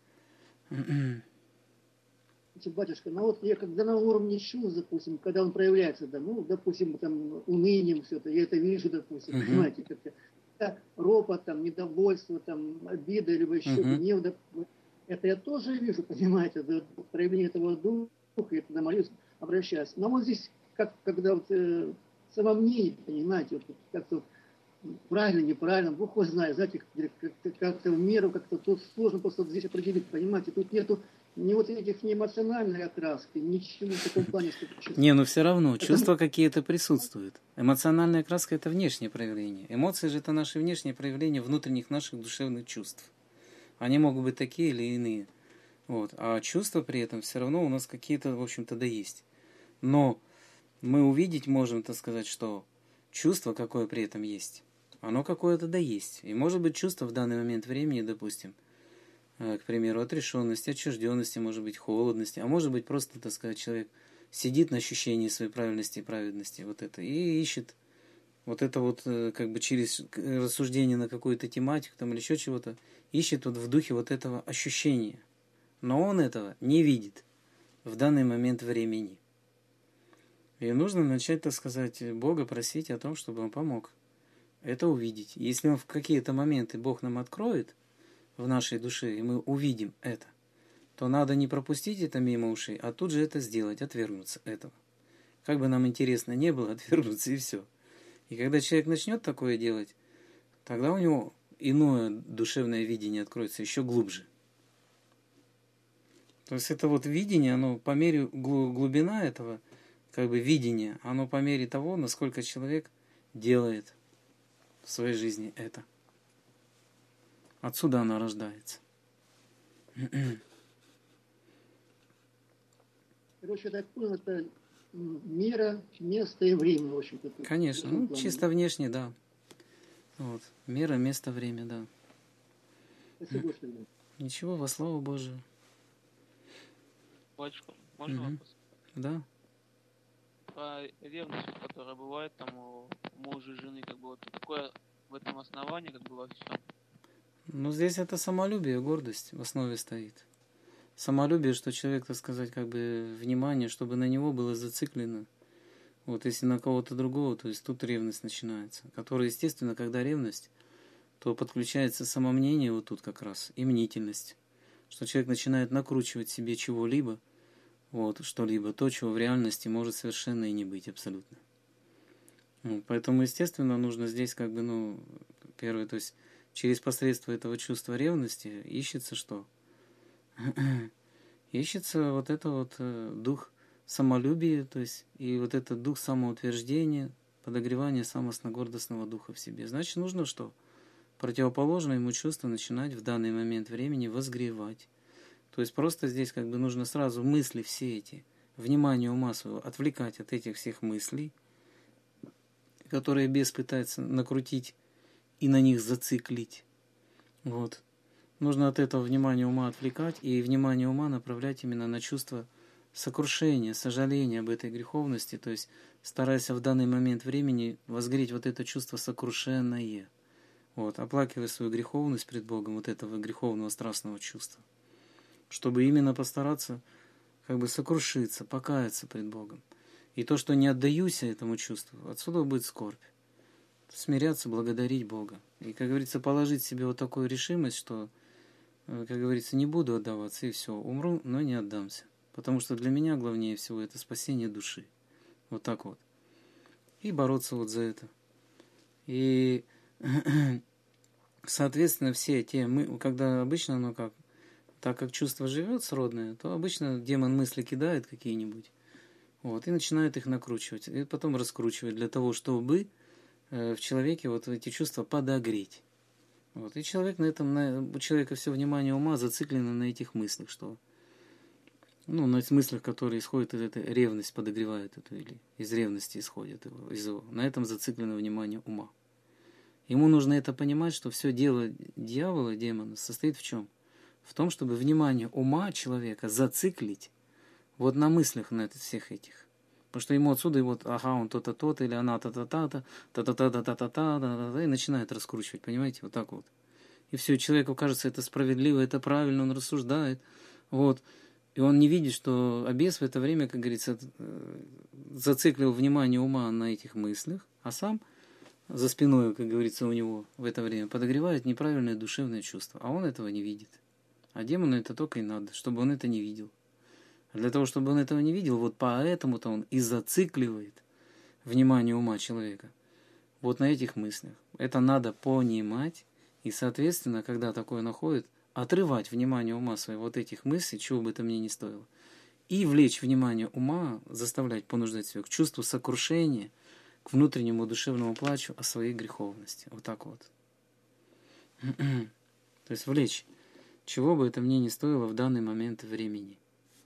Батюшка, ну вот я когда на уровне чувств, допустим, когда он проявляется, да, ну, допустим, там, унынием все это, я это вижу, допустим, понимаете, как ропот, там, недовольство, там, обида, либо еще гнев, это я тоже вижу, понимаете, да, проявление этого духа, я тогда молюсь, обращаюсь. Но вот здесь, как, когда вот самомнение, понимаете, вот, как-то правильно, неправильно, Бог его знает, знаете, как-то в меру, как-то тут сложно просто здесь определить, понимаете, тут нету ни вот этих ни эмоциональной окраски, ничего в таком плане, что... Не, но все равно чувства какие-то присутствуют. Эмоциональная окраска – это внешнее проявление. Эмоции же – это наши внешние проявления внутренних наших душевных чувств. Они могут быть такие или иные. Вот. А чувства при этом все равно у нас какие-то, в общем-то, да есть. Но мы увидеть можем, так сказать, что чувство, какое при этом есть, оно какое-то да есть. И может быть чувство в данный момент времени, допустим, к примеру, отрешенности, отчужденности, может быть, холодности, а может быть, просто, так сказать, человек сидит на ощущении своей правильности и праведности, вот это, и ищет вот это вот, как бы через рассуждение на какую-то тематику там, или еще чего-то, ищет вот в духе вот этого ощущения. Но он этого не видит в данный момент времени. И нужно начать, так сказать, Бога просить о том, чтобы Он помог это увидеть. Если Он в какие-то моменты Бог нам откроет в нашей душе, и мы увидим это, то надо не пропустить это мимо ушей, а тут же это сделать, отвергнуться этого. Как бы нам интересно не было, отвергнуться и все. И когда человек начнет такое делать, тогда у него иное душевное видение откроется еще глубже. То есть это вот видение, оно по мере глубина этого как бы видения, оно по мере того, насколько человек делает в своей жизни это. Отсюда оно рождается. Короче, так понял, это мера, место и время, в общем-то. Конечно, ну, чисто внешне, да. Вот. Мера, место, время, да. Спасибо, что ли. Ничего, во славу Божию. Батюшка, можно вопрос? Да. Про ревность, которая бывает там у мужа и жены, как бы вот такое в этом основании, как бы во всем. Ну, здесь это самолюбие, гордость в основе стоит. Самолюбие, что человек, так сказать, как бы внимание, чтобы на него было зациклено. Вот если на кого-то другого, то есть тут ревность начинается. Которая, естественно, когда ревность, то подключается самомнение вот тут как раз, и мнительность. Что человек начинает накручивать себе чего-либо, вот, что-либо, то, чего в реальности может совершенно и не быть абсолютно. Вот, поэтому, естественно, нужно здесь как бы, ну, первое, то есть через посредство этого чувства ревности ищется что? Ищется вот это вот дух самолюбия, то есть и вот этот дух самоутверждения, подогревания самостно-гордостного духа в себе. Значит, нужно что? Противоположное ему чувство начинать в данный момент времени возгревать. То есть просто здесь как бы нужно сразу мысли все эти, внимание ума своего отвлекать от этих всех мыслей, которые бес пытается накрутить и на них зациклить. Вот. Нужно от этого внимания ума отвлекать и внимание ума направлять именно на чувство сокрушения, сожаления об этой греховности, то есть стараясь в данный момент времени возгреть вот это чувство сокрушенное. Вот, оплакивая свою греховность пред Богом, вот этого греховного страстного чувства, чтобы именно постараться как бы сокрушиться, покаяться пред Богом. И то, что не отдаюсь этому чувству, отсюда будет скорбь. смиряться, благодарить Бога. И, как говорится, положить себе вот такую решимость, что, как говорится, не буду отдаваться, и все, умру, но не отдамся. Потому что для меня главнее всего это спасение души. Вот так вот. И бороться вот за это. И, соответственно, все те, когда обычно оно как, так как чувство живет сродное, то обычно демон мысли кидает какие-нибудь, вот, и начинает их накручивать, и потом раскручивать для того, чтобы в человеке вот эти чувства подогреть. Вот, и человек у человека все внимание ума зациклено на этих мыслях, что, на мыслях, которые исходят из этой ревность, подогревает это, или из ревности исходит из его. На этом зациклено внимание ума. Ему нужно это понимать, что все дело дьявола, демона, состоит в чем? В том, чтобы внимание ума человека зациклить вот на мыслях на всех этих. Потому что ему отсюда, и вот, ага, он то-то, то-то, или она та-та-та-та, та-та-та-та-та-та-та, и начинает раскручивать, понимаете, вот так вот. И все, человеку кажется, это справедливо, это правильно, он рассуждает, вот. И он не видит, что бес в это время, как говорится, зациклил внимание ума на этих мыслях, а сам за спиной, как говорится, у него в это время подогревает неправильное душевное чувство, а он этого не видит. А демону это только и надо, чтобы он это не видел. А для того, чтобы он этого не видел, вот поэтому-то он и зацикливает внимание ума человека вот на этих мыслях. Это надо понимать, и, соответственно, когда такое находит, отрывать внимание ума своего вот этих мыслей, чего бы это мне ни стоило, и влечь внимание ума, заставлять, понуждать себя к чувству сокрушения, к внутреннему душевному плачу о своей греховности. Вот так вот. То есть влечь, чего бы это мне ни стоило в данный момент времени.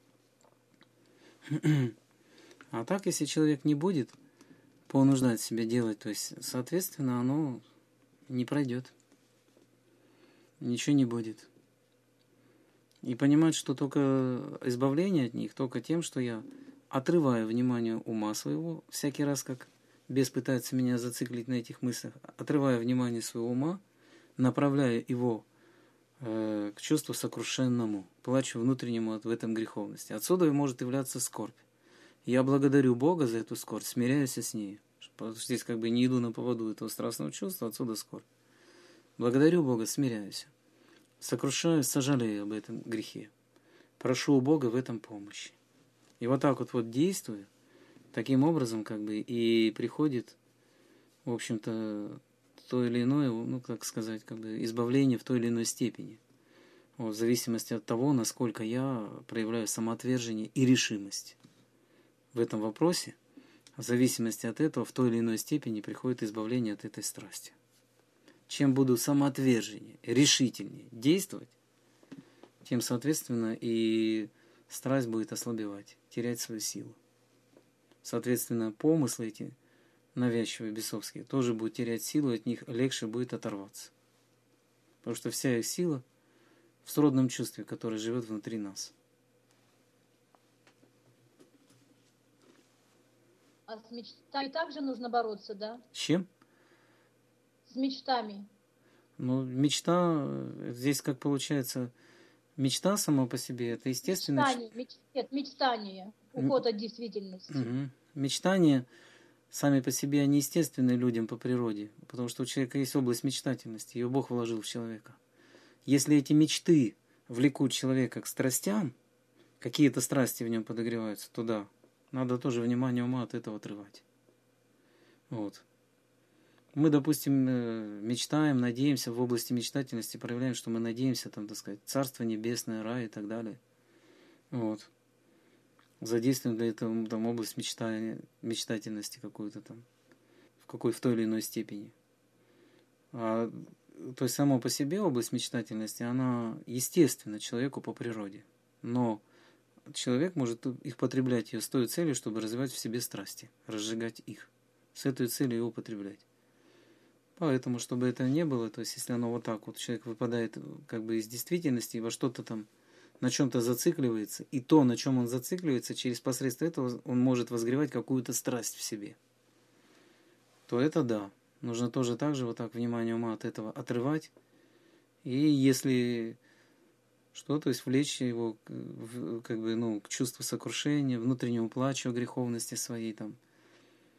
А так, если человек не будет понуждать себя делать, то есть, соответственно, оно не пройдет. Ничего не будет. И понимать, что только избавление от них, только тем, что я отрываю внимание ума своего, всякий раз, как бес пытается меня зациклить на этих мыслях, отрываю внимание своего ума, направляю его к чувству сокрушенному, плачу внутреннему в этом греховности. Отсюда и может являться скорбь. Я благодарю Бога за эту скорбь, смиряюсь с ней. Потому что здесь как бы не иду на поводу этого страстного чувства, отсюда скорбь. Благодарю Бога, смиряюсь. Сокрушаюсь, сожалею об этом грехе. Прошу у Бога в этом помощи. И вот так вот действуя, таким образом как бы и приходит, в общем-то, то или иное, как сказать, как бы избавление в той или иной степени. Вот, в зависимости от того, насколько я проявляю самоотвержение и решимость в этом вопросе, в зависимости от этого в той или иной степени приходит избавление от этой страсти. Чем буду самоотверженнее, решительнее действовать, тем, соответственно, и страсть будет ослабевать, терять свою силу. Соответственно, помыслы эти навязчивые, бесовские, тоже будут терять силу, от них легче будет оторваться. Потому что вся их сила в сродном чувстве, которое живет внутри нас. А с мечтами также нужно бороться, да? С чем? С мечтами. Мечта, здесь как получается, мечта сама по себе, это естественно. Мечтание, уход от действительности. Угу. Мечтания сами по себе, они естественны людям по природе, потому что у человека есть область мечтательности, ее Бог вложил в человека. Если эти мечты влекут человека к страстям, какие-то страсти в нем подогреваются, то да, надо тоже внимание ума от этого отрывать. Вот. Мы, допустим, мечтаем, надеемся в области мечтательности, проявляем, что мы надеемся, там, так сказать, Царство Небесное, рай и так далее. Вот. Задействуем для этого там область мечтательности какую-то там, в той или иной степени. То есть, само по себе область мечтательности, она естественна человеку по природе. Но человек может их потреблять ее с той целью, чтобы развивать в себе страсти, разжигать их. С этой целью его употреблять. Поэтому, чтобы это не было, то есть, если оно вот так вот, человек выпадает как бы из действительности, во что-то там, на чем-то зацикливается, и то, на чем он зацикливается, через посредство этого он может возгревать какую-то страсть в себе, то это да. Нужно тоже так же вот так внимание ума от этого отрывать. И если что, то есть влечь его как бы, к чувству сокрушения, внутреннему плачу о греховности своей, там,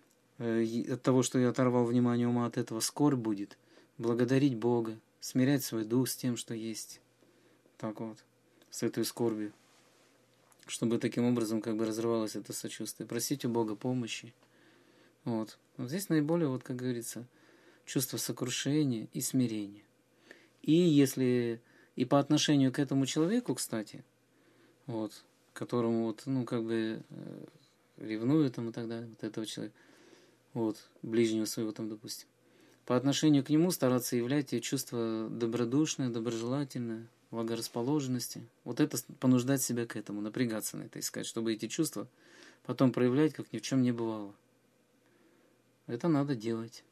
от того, что я оторвал внимание ума от этого, скорбь будет, благодарить Бога, смирять свой дух с тем, что есть. Так вот, с этой скорбью. Чтобы таким образом как бы разрывалось это сочувствие. Просить у Бога помощи. Вот. Вот здесь наиболее, вот как говорится, чувство сокрушения и смирения. И если и по отношению к этому человеку, кстати, вот, которому вот, ну, как бы ревнует там и так далее, вот этого человека, вот, ближнего своего там, допустим, по отношению к нему стараться являть чувство добродушное, доброжелательное, благорасположенности. Вот это понуждать себя к этому, напрягаться на это, искать, чтобы эти чувства потом проявлять, как ни в чем не бывало. Это надо делать.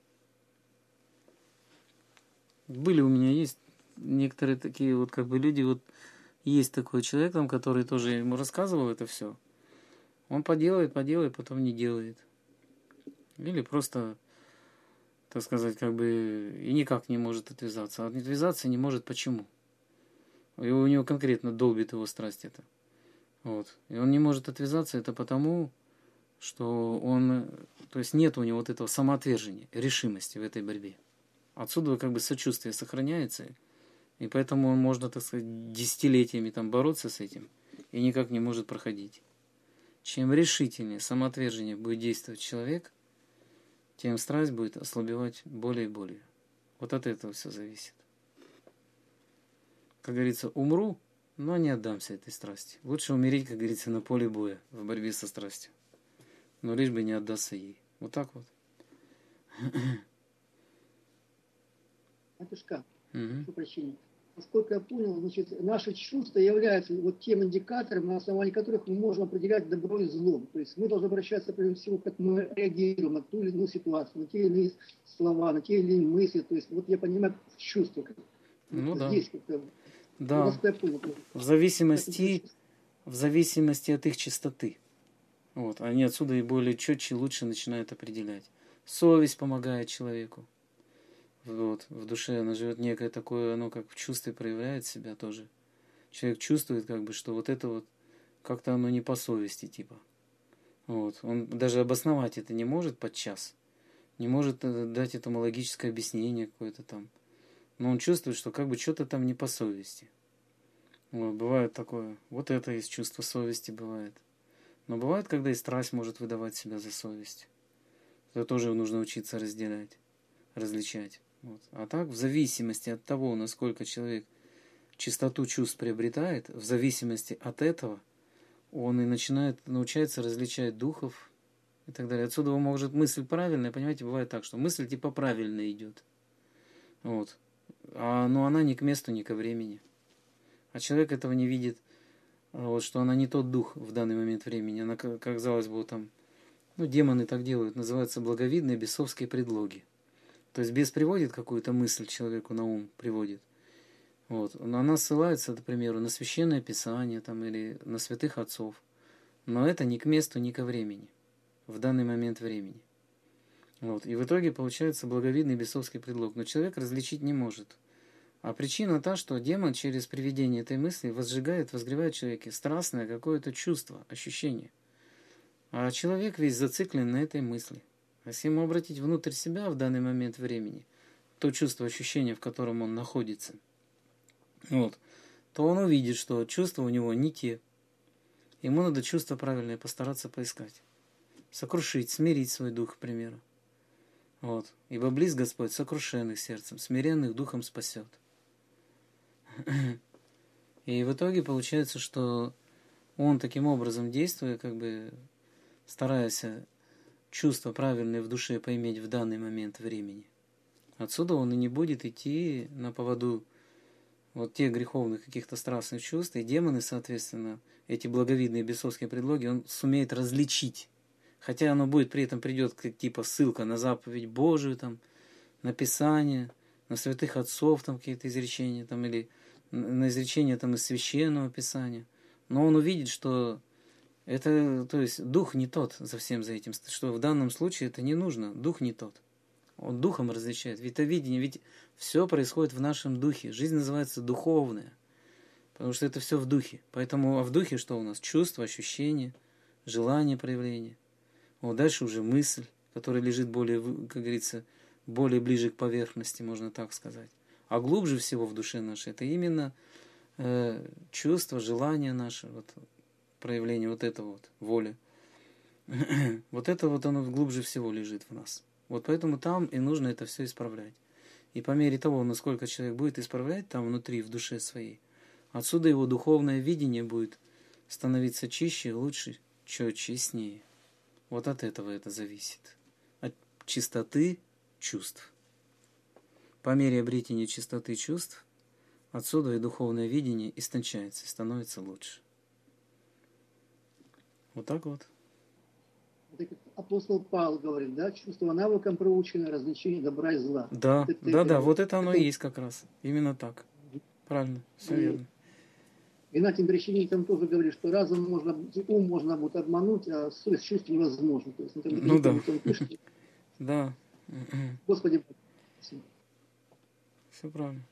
Были у меня, есть некоторые такие вот как бы люди, вот есть такой человек там, который тоже ему рассказывал это все. Он поделает, потом не делает. Или просто, так сказать, как бы и никак не может отвязаться. А отвязаться не может почему? И у него конкретно долбит его страсть это. Вот. И он не может отвязаться, это потому, что он, то есть нет у него вот этого самоотвержения, решимости в этой борьбе. Отсюда как бы сочувствие сохраняется, и поэтому он можно, так сказать, десятилетиями там бороться с этим, и никак не может проходить. Чем решительнее, самоотвержение будет действовать человек, тем страсть будет ослабевать более и более. Вот от этого все зависит. Как говорится, умру, но не отдамся этой страсти. Лучше умереть, как говорится, на поле боя, в борьбе со страстью. Но лишь бы не отдаться ей. Вот так вот. Матушка, прошу прощения. Насколько я понял, значит, наши чувства являются вот тем индикатором, на основании которых мы можем определять добро и зло. То есть мы должны обращаться, прежде всего, как мы реагируем на ту или иную ситуацию, на те или иные слова, на те или иные мысли. То есть вот я понимаю чувства. Ну да. Здесь как-то... Да. В зависимости от их чистоты. Вот. Они отсюда и более четче, лучше начинают определять. Совесть помогает человеку. Вот. В душе она живет некое такое, оно как в чувстве проявляет себя тоже. Человек чувствует, как бы, что вот это вот как-то оно не по совести, типа. Вот. Он даже обосновать это не может подчас. Не может дать этому логическое объяснение какое-то там. Но он чувствует, что как бы что-то там не по совести. Вот. Бывает такое. Вот это из чувства совести бывает. Но бывает, когда и страсть может выдавать себя за совесть. Это тоже нужно учиться разделять, различать. Вот. А так, в зависимости от того, насколько человек чистоту чувств приобретает, в зависимости от этого, он и научается различать духов и так далее. Отсюда может мысль правильная, понимаете, бывает так, что мысль типа правильно идет. Вот. Но она ни к месту, ни ко времени. А человек этого не видит, вот, что она не тот дух в данный момент времени. Она, казалось бы, там, демоны так делают, называются благовидные бесовские предлоги. То есть бес приводит какую-то мысль человеку на ум, приводит. Вот. Она ссылается, к примеру, на священное писание там, или на святых отцов. Но это ни к месту, ни ко времени. В данный момент времени. Вот. И в итоге получается благовидный бесовский предлог. Но человек различить не может. А причина та, что демон через приведение этой мысли возгревает в человеке страстное какое-то чувство, ощущение. А человек весь зациклен на этой мысли. А если ему обратить внутрь себя в данный момент времени, то чувство, ощущение, в котором он находится, вот, то он увидит, что чувства у него не те. Ему надо чувство правильное постараться поискать. Сокрушить, смирить свой дух, к примеру. Вот. Ибо близ Господь сокрушенных сердцем, смиренных духом спасет. И в итоге получается, что он таким образом действуя, как бы стараясь чувства правильные в душе поиметь в данный момент времени, отсюда он и не будет идти на поводу вот тех греховных каких-то страстных чувств, и демоны, соответственно, эти благовидные бесовские предлоги, он сумеет различить. Хотя оно будет, при этом придет как типа ссылка на заповедь Божию, там, на Писание, на святых отцов, там какие-то изречения, там, или на изречения там, из священного Писания. Но он увидит, что это, то есть, дух не тот за всем за этим, что в данном случае это не нужно, дух не тот. Он духом различает, витовидение, ведь все происходит в нашем духе. Жизнь называется духовная, потому что это все в духе. Поэтому, а в духе что у нас? Чувства, ощущения, желание проявления. Вот дальше уже мысль, который лежит более, как говорится, более ближе к поверхности, можно так сказать. А глубже всего в душе нашей это именно чувство, желание наше, вот, проявление вот этого вот, воли. Вот это вот оно глубже всего лежит в нас. Вот поэтому там и нужно это все исправлять. И по мере того, насколько человек будет исправлять там внутри, в душе своей, отсюда его духовное видение будет становиться чище, лучше, четче, яснее. Вот от этого это зависит. От чистоты чувств. По мере обретения чистоты чувств, отсюда и духовное видение истончается, и становится лучше. Вот так вот. Апостол Павел говорит, да, чувство навыком проучено, различение добра и зла. Да, да, вот это оно и есть как раз. Именно так. Правильно, все верно. Игнатий Брещений там тоже говорит, что ум можно будет обмануть, а совесть чувств невозможно. То есть, ну да. Да. Господи, все правильно.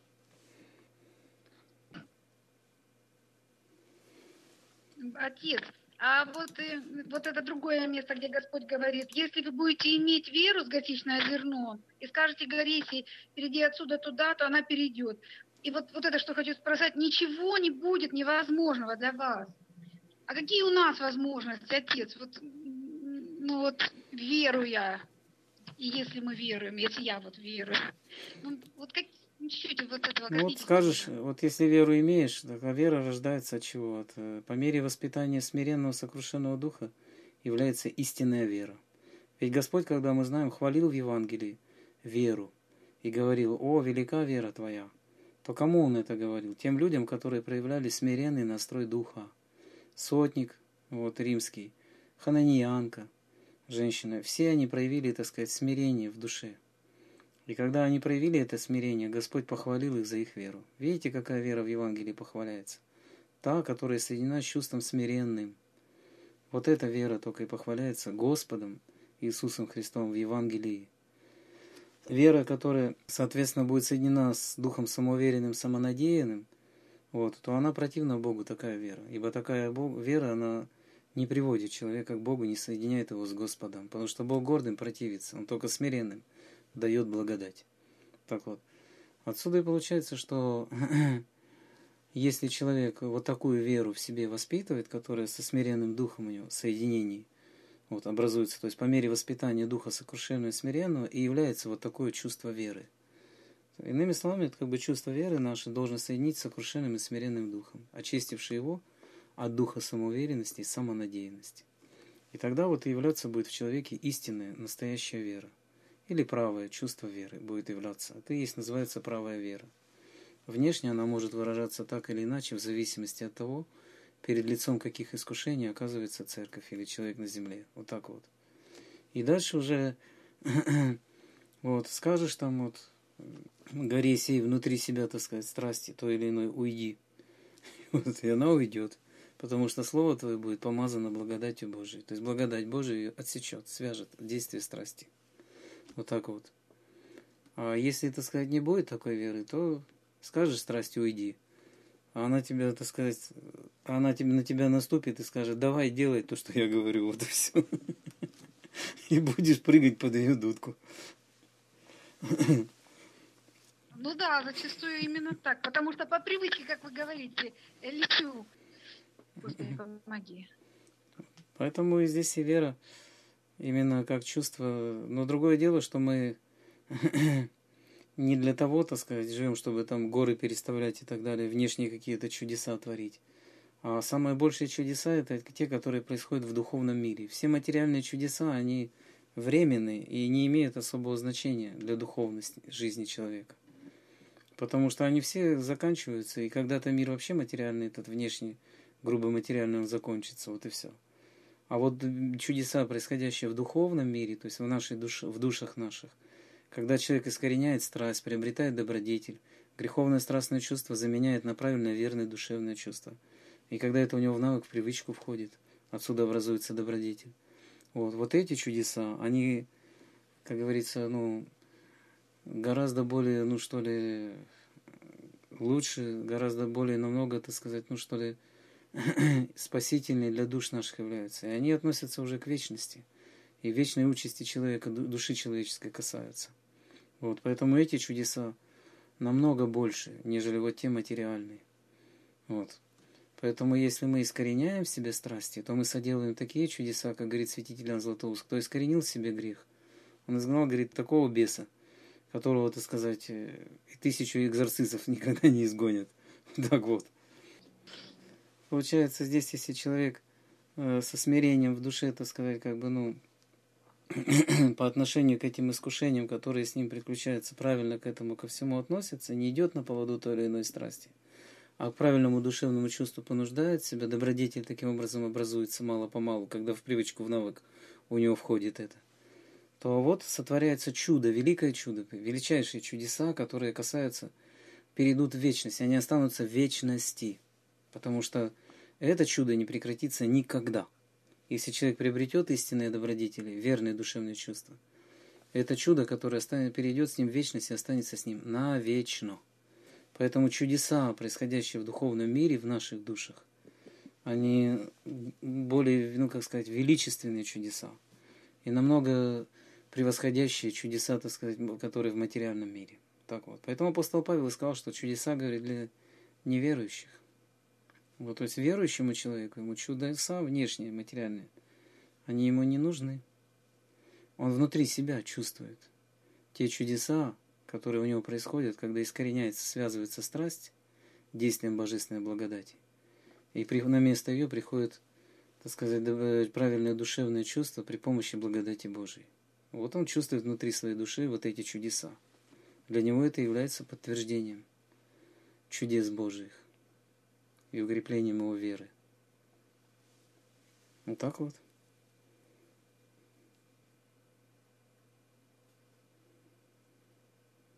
Отец, а вот это другое место, где Господь говорит, если вы будете иметь веру с горчичное зерно и скажете горе, если перейди отсюда туда, то она перейдет. И вот это, что хочу спросить, ничего не будет невозможного для вас. А какие у нас возможности, Отец? Веруя, и если мы веруем, если я верую, чуть-чуть этого. Ну вот скажешь, вот если веру имеешь, так вера рождается от чего? По мере воспитания смиренного, сокрушенного духа является истинная вера. Ведь Господь, когда мы знаем, хвалил в Евангелии веру и говорил: «О, велика вера твоя», то кому Он это говорил? Тем людям, которые проявляли смиренный настрой духа. Сотник, римский, хананиянка, женщина, все они проявили, так сказать, смирение в душе. И когда они проявили это смирение, Господь похвалил их за их веру. Видите, какая вера в Евангелии похваляется? Та, которая соединена с чувством смиренным. Вот эта вера только и похваляется Господом Иисусом Христом в Евангелии. Вера, которая, соответственно, будет соединена с духом самоуверенным, самонадеянным, то она противна Богу, такая вера. Ибо такая вера, она не приводит человека к Богу, не соединяет его с Господом. Потому что Бог гордым противится, Он только смиренным дает благодать. Так вот. Отсюда и получается, что если человек вот такую веру в себе воспитывает, которая со смиренным духом у него, соединении, образуется, то есть по мере воспитания духа сокрушенного и смиренного, и является вот такое чувство веры. Иными словами, это чувство веры наше должно соединить с сокрушенным и смиренным духом, очистивший его от духа самоуверенности и самонадеянности. И тогда и являться будет в человеке истинная, настоящая вера. Или правое чувство веры будет являться. Это и есть, называется, правая вера. Внешне она может выражаться так или иначе, в зависимости от того, перед лицом каких искушений оказывается церковь или человек на земле. Вот так вот. И дальше уже скажешь там горе сей внутри себя, так сказать, страсти, то или иной, уйди. И она уйдет. Потому что слово твое будет помазано благодатью Божией. То есть благодать Божия ее отсечет, свяжет действие страсти. Вот так вот. А если, так сказать, не будет такой веры, то скажешь страсти уйди. А она тебя, так сказать, на тебя наступит и скажет: давай, делай то, что я говорю, вот и все. И будешь прыгать под ее дудку. Ну да, зачастую именно так. Потому что по привычке, как вы говорите, лечу. Господи, помоги. Поэтому и здесь и вера именно как чувство. Но другое дело, что мы не для того, так сказать, живем, чтобы там горы переставлять и так далее, внешние какие-то чудеса творить. А самые большие чудеса — это те, которые происходят в духовном мире. Все материальные чудеса, они временные и не имеют особого значения для духовности жизни человека. Потому что они все заканчиваются, и когда-то мир вообще материальный, этот внешний, грубо материальный, он закончится, вот и все. А вот чудеса, происходящие в духовном мире, то есть в душах наших, когда человек искореняет страсть, приобретает добродетель, греховное страстное чувство заменяет на правильное, верное душевное чувство. И когда это у него в навык, в привычку входит, отсюда образуется добродетель. Вот эти чудеса, они, как говорится, гораздо более, лучше, гораздо более намного, так сказать, спасительные для душ наших являются. И они относятся уже к вечности. и вечной участи человека, души человеческой касаются. Вот, поэтому эти чудеса намного больше, нежели вот те материальные. Вот. Поэтому если мы искореняем в себе страсти, то мы соделаем такие чудеса, как говорит святитель Иоанн Златоуст. Кто искоренил в себе грех, он изгнал, говорит, такого беса, которого, так сказать, и 1000 экзорцизмов никогда не изгонят. Так вот. Получается, здесь, если человек со смирением в душе, так сказать, как бы, по отношению к этим искушениям, которые с ним приключаются, правильно к этому, ко всему относится, не идет на поводу той или иной страсти, а к правильному душевному чувству понуждает себя, добродетель таким образом образуется мало-помалу, когда в привычку, в навык у него входит это, то вот сотворяется чудо, великое чудо, величайшие чудеса, которые касаются, перейдут в вечность, они останутся в вечности, потому что это чудо не прекратится никогда. Если человек приобретет истинные добродетели, верные душевные чувства, это чудо, которое перейдет с ним в вечность и останется с ним навечно. Поэтому чудеса, происходящие в духовном мире, в наших душах, они более, величественные чудеса и намного превосходящие чудеса, так сказать, которые в материальном мире. Так вот. Поэтому апостол Павел сказал, что чудеса, говорит, для неверующих. Вот, то есть верующему человеку, ему чудеса внешние, материальные, они ему не нужны. Он внутри себя чувствует те чудеса, которые у него происходят, когда искореняется, связывается страсть действием божественной благодати. И на место ее приходит, так сказать, правильное душевное чувство при помощи благодати Божией. Вот он чувствует внутри своей души вот эти чудеса. Для него это является подтверждением чудес Божиих и укреплением его веры. Вот так вот.